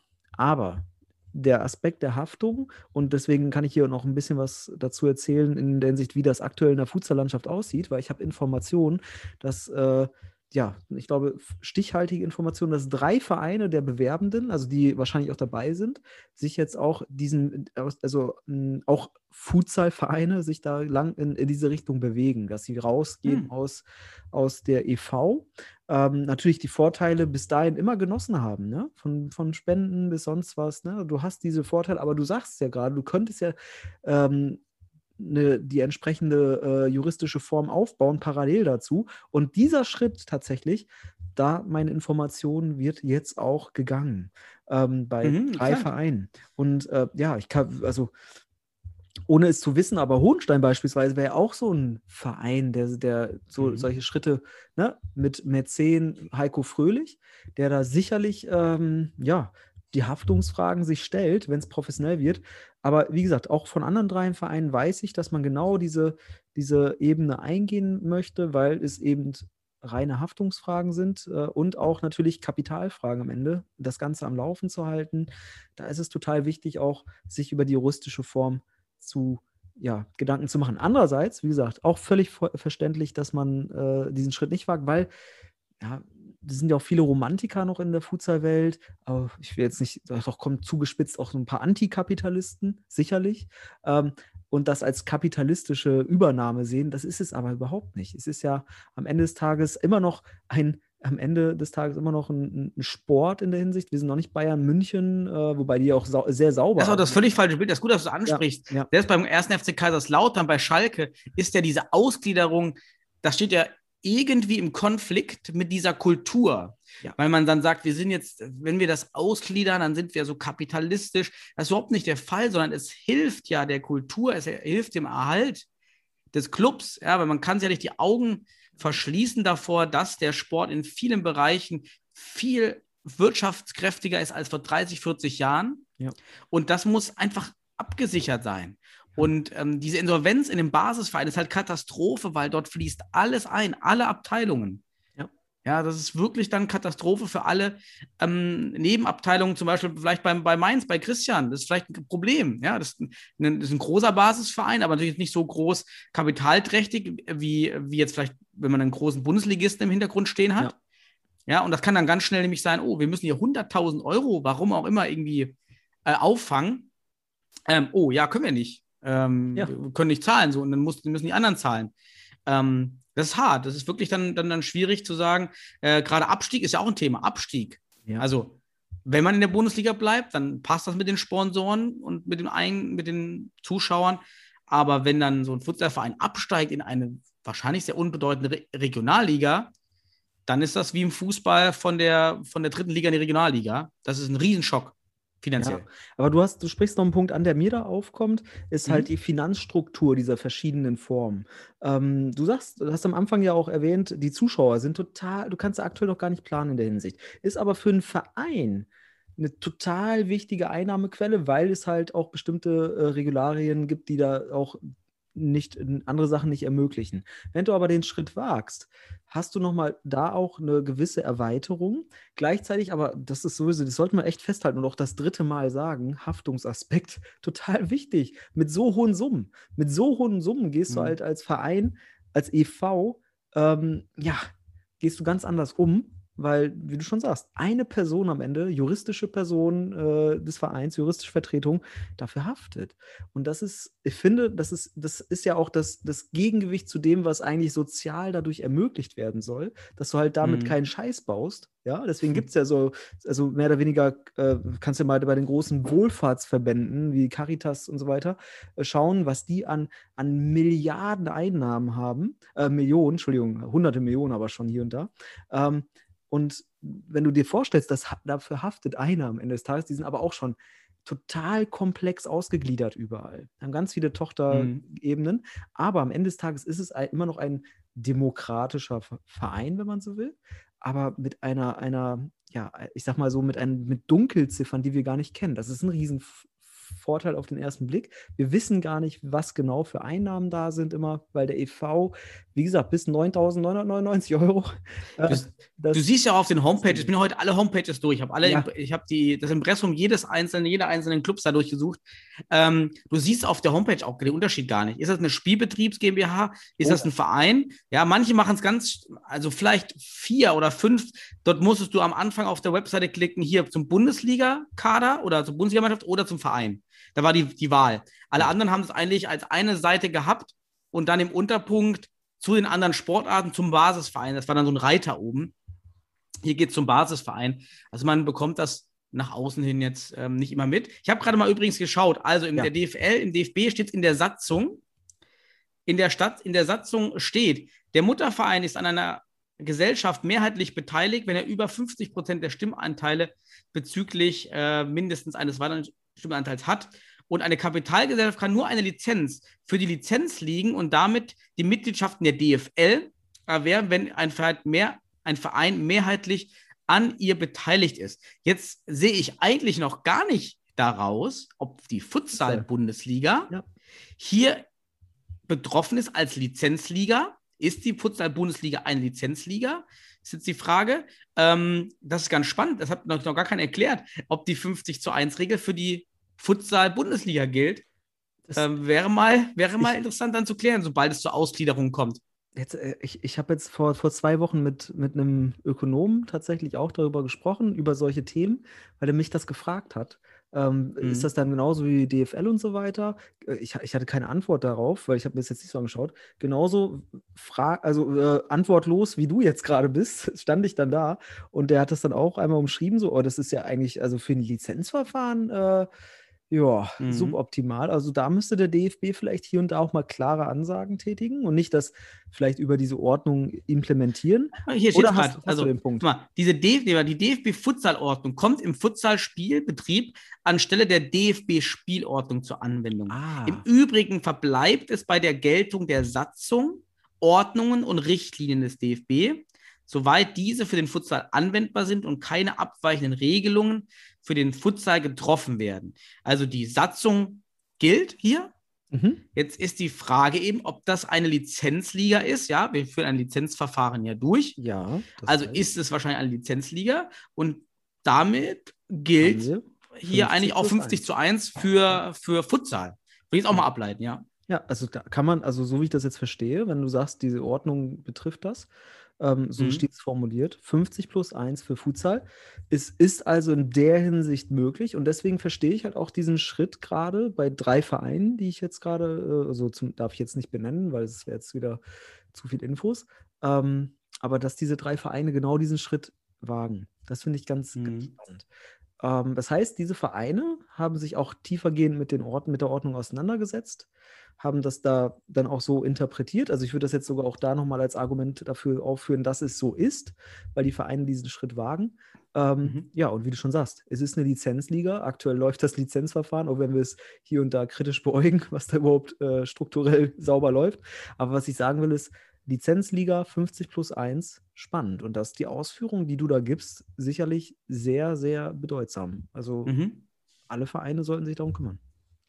Speaker 6: der Aspekt der Haftung, und deswegen kann ich hier noch ein bisschen was dazu erzählen, in der Hinsicht, wie das aktuell in der Futsallandschaft aussieht, weil ich habe Informationen, dass ja, ich glaube, stichhaltige Informationen, dass 3 Vereine der Bewerbenden, also die wahrscheinlich auch dabei sind, sich jetzt auch auch Futsal-Vereine sich da lang in diese Richtung bewegen, dass sie rausgehen aus der e.V. Natürlich die Vorteile bis dahin immer genossen haben, ne? Von Spenden bis sonst was, ne? Du hast diese Vorteile, aber du sagst ja gerade, du könntest ja die entsprechende juristische Form aufbauen, parallel dazu. Und dieser Schritt tatsächlich, da meine Information wird jetzt auch gegangen bei 3 Vereinen. Und ich kann, also ohne es zu wissen, aber Hohenstein beispielsweise wäre auch so ein Verein, der solche Schritte, ne, mit Mäzen Heiko Fröhlich, der da sicherlich die Haftungsfragen sich stellt, wenn es professionell wird. Aber wie gesagt, auch von anderen 3 Vereinen weiß ich, dass man genau diese Ebene eingehen möchte, weil es eben reine Haftungsfragen sind und auch natürlich Kapitalfragen am Ende, das Ganze am Laufen zu halten. Da ist es total wichtig, auch sich über die juristische Form Gedanken zu machen. Andererseits, wie gesagt, auch völlig verständlich, dass man diesen Schritt nicht wagt, weil es sind ja auch viele Romantiker noch in der Futsal-Welt, aber ich will jetzt nicht, doch kommt zugespitzt auch so ein paar Antikapitalisten, sicherlich, und das als kapitalistische Übernahme sehen, das ist es aber überhaupt nicht. Es ist ja am Ende des Tages immer noch ein Sport in der Hinsicht. Wir sind noch nicht Bayern München, wobei die auch sehr sauber sind.
Speaker 5: Das ist auch das völlig falsche Bild. Das ist gut, dass du es ansprichst.
Speaker 6: Ja.
Speaker 5: Selbst beim 1. FC Kaiserslautern, bei Schalke, ist ja diese Ausgliederung, das steht ja irgendwie im Konflikt mit dieser Kultur. Ja. Weil man dann sagt, wir sind jetzt, wenn wir das ausgliedern, dann sind wir so kapitalistisch. Das ist überhaupt nicht der Fall, sondern es hilft ja der Kultur, es hilft dem Erhalt des Clubs. Ja, weil man kann sich ja nicht die Augen verschließen davor, dass der Sport in vielen Bereichen viel wirtschaftskräftiger ist als vor 30, 40 Jahren. Ja. Und das muss einfach abgesichert sein. Und diese Insolvenz in dem Basisverein ist halt Katastrophe, weil dort fließt alles ein, alle Abteilungen. Ja, das ist wirklich dann Katastrophe für alle Nebenabteilungen, zum Beispiel vielleicht bei Mainz, bei Christian. Das ist vielleicht ein Problem. Ja, das ist ein großer Basisverein, aber natürlich nicht so groß kapitalträchtig, wie jetzt vielleicht, wenn man einen großen Bundesligisten im Hintergrund stehen hat. Ja, und das kann dann ganz schnell nämlich sein, wir müssen hier 100.000 Euro, warum auch immer, irgendwie auffangen. Können wir nicht. Wir können nicht zahlen, so, und dann müssen die anderen zahlen. Das ist hart. Das ist wirklich dann schwierig zu sagen. Gerade Abstieg ist ja auch ein Thema. Abstieg. Ja. Also, wenn man in der Bundesliga bleibt, dann passt das mit den Sponsoren und mit den Zuschauern. Aber wenn dann so ein Futsalverein absteigt in eine wahrscheinlich sehr unbedeutende Regionalliga, dann ist das wie im Fußball von der 3. Liga in die Regionalliga. Das ist ein Riesenschock. Finanziell.
Speaker 6: Ja, aber du sprichst noch einen Punkt an, der mir da aufkommt, ist halt die Finanzstruktur dieser verschiedenen Formen. Du hast am Anfang ja auch erwähnt, die Zuschauer sind total, du kannst aktuell noch gar nicht planen in der Hinsicht. Ist aber für einen Verein eine total wichtige Einnahmequelle, weil es halt auch bestimmte Regularien gibt, die da auch andere Sachen nicht ermöglichen. Wenn du aber den Schritt wagst, hast du nochmal da auch eine gewisse Erweiterung. Gleichzeitig, aber das ist sowieso, das sollten wir echt festhalten und auch das 3. Mal sagen, Haftungsaspekt, total wichtig. Mit so hohen Summen gehst du halt als Verein, als e.V., gehst du ganz anders um, weil, wie du schon sagst, eine Person am Ende, juristische Person des Vereins, juristische Vertretung, dafür haftet. Und das ist, ich finde, das ist ja auch das Gegengewicht zu dem, was eigentlich sozial dadurch ermöglicht werden soll, dass du halt damit keinen Scheiß baust. Ja, deswegen gibt es ja so, also mehr oder weniger, kannst du mal bei den großen Wohlfahrtsverbänden wie Caritas und so weiter schauen, was die an Milliarden Einnahmen haben, hunderte Millionen aber schon hier und da. Und wenn du dir vorstellst, dass dafür haftet einer am Ende des Tages, die sind aber auch schon total komplex ausgegliedert überall. Haben ganz viele Tochterebenen, aber am Ende des Tages ist es immer noch ein demokratischer Verein, wenn man so will, aber mit einer ich sag mal so, mit Dunkelziffern, die wir gar nicht kennen. Das ist ein Vorteil auf den ersten Blick. Wir wissen gar nicht, was genau für Einnahmen da sind immer, weil der e.V., wie gesagt, bis 9.999 Euro.
Speaker 5: Du siehst ja auf den Homepages, ich bin heute alle Homepages durch, ich habe das Impressum jeder einzelnen Clubs da durchgesucht. Du siehst auf der Homepage auch den Unterschied gar nicht. Ist das eine Spielbetriebs GmbH? Ist das ein Verein? Ja, manche machen es also vielleicht 4 oder 5. Dort musstest du am Anfang auf der Webseite klicken, hier zum Bundesliga-Kader oder zur Bundesligamannschaft oder zum Verein. Da war die Wahl. Alle anderen haben es eigentlich als eine Seite gehabt und dann im Unterpunkt zu den anderen Sportarten zum Basisverein. Das war dann so ein Reiter oben. Hier geht es zum Basisverein. Also man bekommt das nach außen hin jetzt nicht immer mit. Ich habe gerade mal übrigens geschaut. Also der DFL, im DFB steht in der Satzung, in der Satzung steht, der Mutterverein ist an einer Gesellschaft mehrheitlich beteiligt, wenn er über 50% der Stimmanteile bezüglich mindestens eines weiteren Stimmanteils hat. Und eine Kapitalgesellschaft kann nur eine Lizenz für die Lizenzligen und damit die Mitgliedschaften der DFL erwerben, wenn ein Verein mehrheitlich an ihr beteiligt ist. Jetzt sehe ich eigentlich noch gar nicht daraus, ob die Futsal-Bundesliga hier betroffen ist als Lizenzliga. Ist die Futsal-Bundesliga eine Lizenzliga? Ist jetzt die Frage. Das ist ganz spannend. Das hat noch gar keiner erklärt, ob die 50:1-Regel für die Futsal-Bundesliga gilt. Wäre mal interessant dann zu klären, sobald es zur Ausgliederung kommt.
Speaker 6: Ich habe jetzt vor 2 Wochen mit einem Ökonomen tatsächlich auch darüber gesprochen, über solche Themen, weil er mich das gefragt hat. Ist das dann genauso wie DFL und so weiter? Ich hatte keine Antwort darauf, weil ich habe mir das jetzt nicht so angeschaut. Genauso antwortlos, wie du jetzt gerade bist, stand ich dann da und der hat das dann auch einmal umschrieben, so, das ist ja eigentlich, also für ein Lizenzverfahren, suboptimal. Also da müsste der DFB vielleicht hier und da auch mal klare Ansagen tätigen und nicht das vielleicht über diese Ordnung implementieren.
Speaker 5: Hier steht
Speaker 6: Oder hast du den Punkt?
Speaker 5: Mal, die DFB-Futsal-Ordnung kommt im Futsal-Spielbetrieb anstelle der DFB-Spielordnung zur Anwendung. Im Übrigen verbleibt es bei der Geltung der Satzung, Ordnungen und Richtlinien des DFB, soweit diese für den Futsal anwendbar sind und keine abweichenden Regelungen für den Futsal getroffen werden. Also die Satzung gilt hier. Jetzt ist die Frage eben, ob das eine Lizenzliga ist. Ja, wir führen ein Lizenzverfahren ja durch.
Speaker 6: Ja.
Speaker 5: Also ist es wahrscheinlich eine Lizenzliga und damit gilt hier eigentlich auch 50:1 für Futsal. Will ich jetzt auch mal ableiten, ja.
Speaker 6: Ja, also da kann man, also so wie ich das jetzt verstehe, wenn du sagst, diese Ordnung betrifft das, so steht es formuliert, 50+1 für Futsal. Es ist also in der Hinsicht möglich und deswegen verstehe ich halt auch diesen Schritt gerade bei 3 Vereinen, die ich jetzt gerade, darf ich jetzt nicht benennen, weil es wäre jetzt wieder zu viel Infos, aber dass diese 3 Vereine genau diesen Schritt wagen, das finde ich ganz spannend. Das heißt, diese Vereine haben sich auch tiefergehend mit der Ordnung auseinandergesetzt, haben das da dann auch so interpretiert. Also ich würde das jetzt sogar auch da nochmal als Argument dafür aufführen, dass es so ist, weil die Vereine diesen Schritt wagen. Ja, und wie du schon sagst, es ist eine Lizenzliga. Aktuell läuft das Lizenzverfahren, auch wenn wir es hier und da kritisch beäugen, was da überhaupt strukturell sauber läuft. Aber was ich sagen will, ist, Lizenzliga 50+1, spannend. Und dass die Ausführungen, die du da gibst, sicherlich sehr, sehr bedeutsam. Also alle Vereine sollten sich darum kümmern.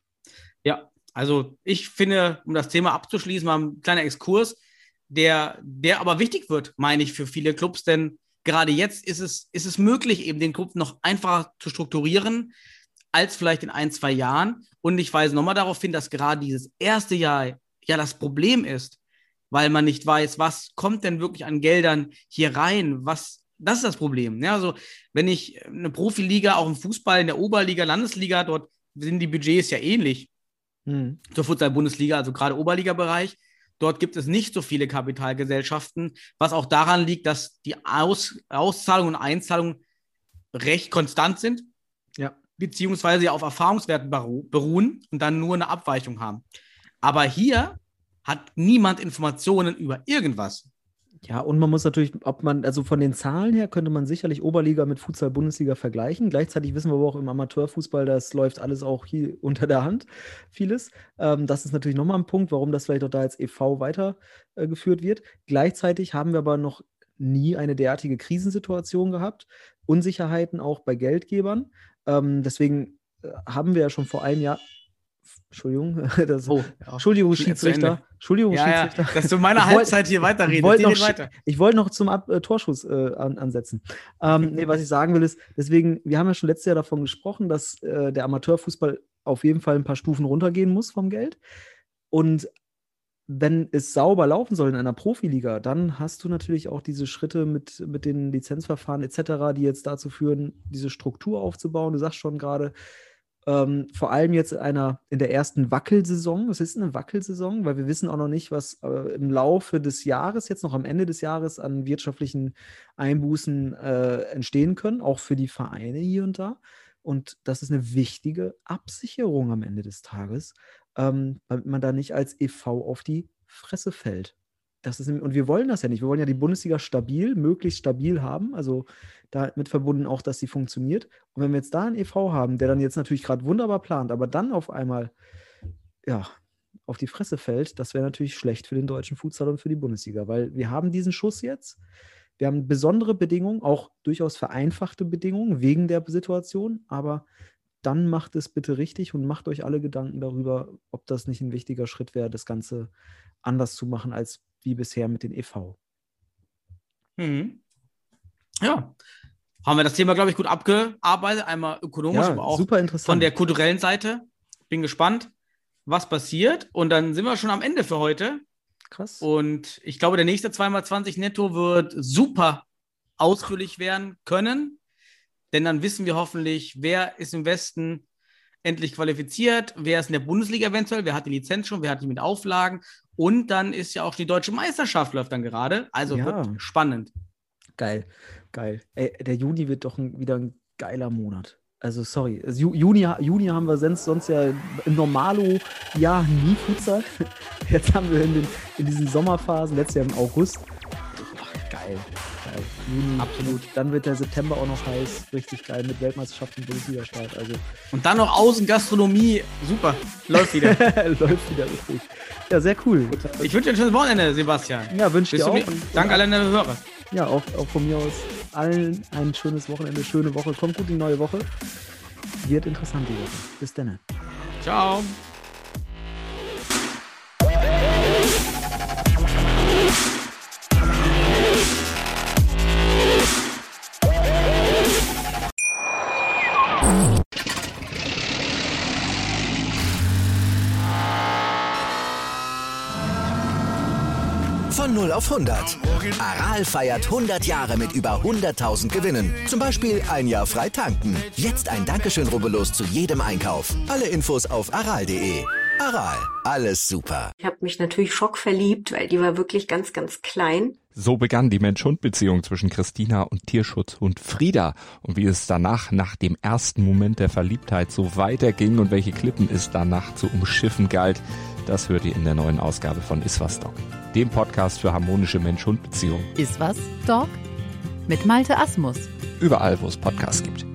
Speaker 5: Ja, also ich finde, um das Thema abzuschließen, mal ein kleiner Exkurs, der aber wichtig wird, meine ich, für viele Clubs, denn gerade jetzt ist es möglich, eben den Club noch einfacher zu strukturieren, als vielleicht in 1-2 Jahren. Und ich weise nochmal darauf hin, dass gerade dieses erste Jahr ja das Problem ist, weil man nicht weiß, was kommt denn wirklich an Geldern hier rein, das ist das Problem. Ja, also wenn ich eine Profiliga, auch im Fußball, in der Oberliga, Landesliga, dort sind die Budgets ja ähnlich zur Futsal-Bundesliga, also gerade Oberliga-Bereich. Dort gibt es nicht so viele Kapitalgesellschaften, was auch daran liegt, dass die Auszahlungen und Einzahlungen recht konstant sind, beziehungsweise auf Erfahrungswerten beruhen und dann nur eine Abweichung haben. Aber hier hat niemand Informationen über irgendwas.
Speaker 6: Ja, und man muss natürlich, also von den Zahlen her könnte man sicherlich Oberliga mit Futsal-Bundesliga vergleichen. Gleichzeitig wissen wir aber auch im Amateurfußball, das läuft alles auch hier unter der Hand, vieles. Das ist natürlich nochmal ein Punkt, warum das vielleicht auch da als e.V. weitergeführt wird. Gleichzeitig haben wir aber noch nie eine derartige Krisensituation gehabt. Unsicherheiten auch bei Geldgebern. Deswegen haben wir ja schon vor einem Jahr. Entschuldigung,
Speaker 5: Entschuldigung,
Speaker 6: Schiedsrichter.
Speaker 5: Schiedsrichter. Dass du meine Halbzeit hier weiterredest.
Speaker 6: Ich wollte noch zum Torschuss ansetzen. Was ich sagen will ist, deswegen, wir haben ja schon letztes Jahr davon gesprochen, dass der Amateurfußball auf jeden Fall ein paar Stufen runtergehen muss vom Geld. Und wenn es sauber laufen soll in einer Profiliga, dann hast du natürlich auch diese Schritte mit den Lizenzverfahren etc., die jetzt dazu führen, diese Struktur aufzubauen. Du sagst schon gerade, vor allem jetzt in der ersten Wackelsaison. Es ist eine Wackelsaison, weil wir wissen auch noch nicht, was im Laufe des Jahres, jetzt noch am Ende des Jahres, an wirtschaftlichen Einbußen entstehen können, auch für die Vereine hier und da. Und das ist eine wichtige Absicherung am Ende des Tages, damit man da nicht als e.V. auf die Fresse fällt. Und wir wollen das ja nicht. Wir wollen ja die Bundesliga möglichst stabil haben. Also damit verbunden auch, dass sie funktioniert. Und wenn wir jetzt da einen e.V. haben, der dann jetzt natürlich gerade wunderbar plant, aber dann auf einmal auf die Fresse fällt, das wäre natürlich schlecht für den deutschen Futsal und für die Bundesliga. Weil wir haben diesen Schuss jetzt. Wir haben besondere Bedingungen, auch durchaus vereinfachte Bedingungen wegen der Situation. Aber dann macht es bitte richtig und macht euch alle Gedanken darüber, ob das nicht ein wichtiger Schritt wäre, das Ganze anders zu machen als wie bisher mit den e.V.
Speaker 5: Ja, haben wir das Thema, glaube ich, gut abgearbeitet. Einmal ökonomisch, aber auch
Speaker 6: super interessant.
Speaker 5: Von der kulturellen Seite. Bin gespannt, was passiert. Und dann sind wir schon am Ende für heute.
Speaker 6: Krass.
Speaker 5: Und ich glaube, der nächste 2x20 Netto wird super ausführlich werden können. Denn dann wissen wir hoffentlich, wer ist im Westen endlich qualifiziert, wer ist in der Bundesliga eventuell, wer hat die Lizenz schon, wer hat die mit Auflagen. Und dann ist ja auch die Deutsche Meisterschaft läuft dann gerade. Also wird spannend.
Speaker 6: Geil. Ey, der Juni wird doch wieder ein geiler Monat. Also sorry, Juni haben wir sonst ja im Normalo-Jahr nie Futsal. Jetzt haben wir in diesen Sommerphasen, letztes Jahr im August. Geil. Juni, absolut. Dann wird der September auch noch heiß. Richtig geil mit Weltmeisterschaft und Bundesliga-Start. Also.
Speaker 5: Und dann noch Außengastronomie. Super. Läuft wieder.
Speaker 6: Läuft wieder richtig. Ja, sehr cool.
Speaker 5: Ich wünsche dir ein schönes Wochenende, Sebastian.
Speaker 6: Ja, wünsche dir auch.
Speaker 5: Danke allen Hörer.
Speaker 6: Ja, auch von mir aus allen ein schönes Wochenende, schöne Woche. Kommt gut in die neue Woche. Wird interessant die Woche. Bis dann.
Speaker 5: Ciao.
Speaker 1: Von 0 auf 100. Aral feiert 100 Jahre mit über 100.000 Gewinnen. Zum Beispiel ein Jahr frei tanken. Jetzt ein Dankeschön, rubbellos zu jedem Einkauf. Alle Infos auf aral.de. Aral, alles super.
Speaker 7: Ich habe mich natürlich schockverliebt, weil die war wirklich ganz, ganz klein.
Speaker 8: So begann die Mensch-Hund-Beziehung zwischen Christina und Tierschutzhund Frieda. Und wie es danach, nach dem ersten Moment der Verliebtheit, so weiterging und welche Klippen es danach zu umschiffen galt, das hört ihr in der neuen Ausgabe von Iswas Dog, dem Podcast für harmonische Mensch-Hund-Beziehungen.
Speaker 9: Iswas Dog mit Malte Asmus.
Speaker 8: Überall, wo es Podcasts gibt.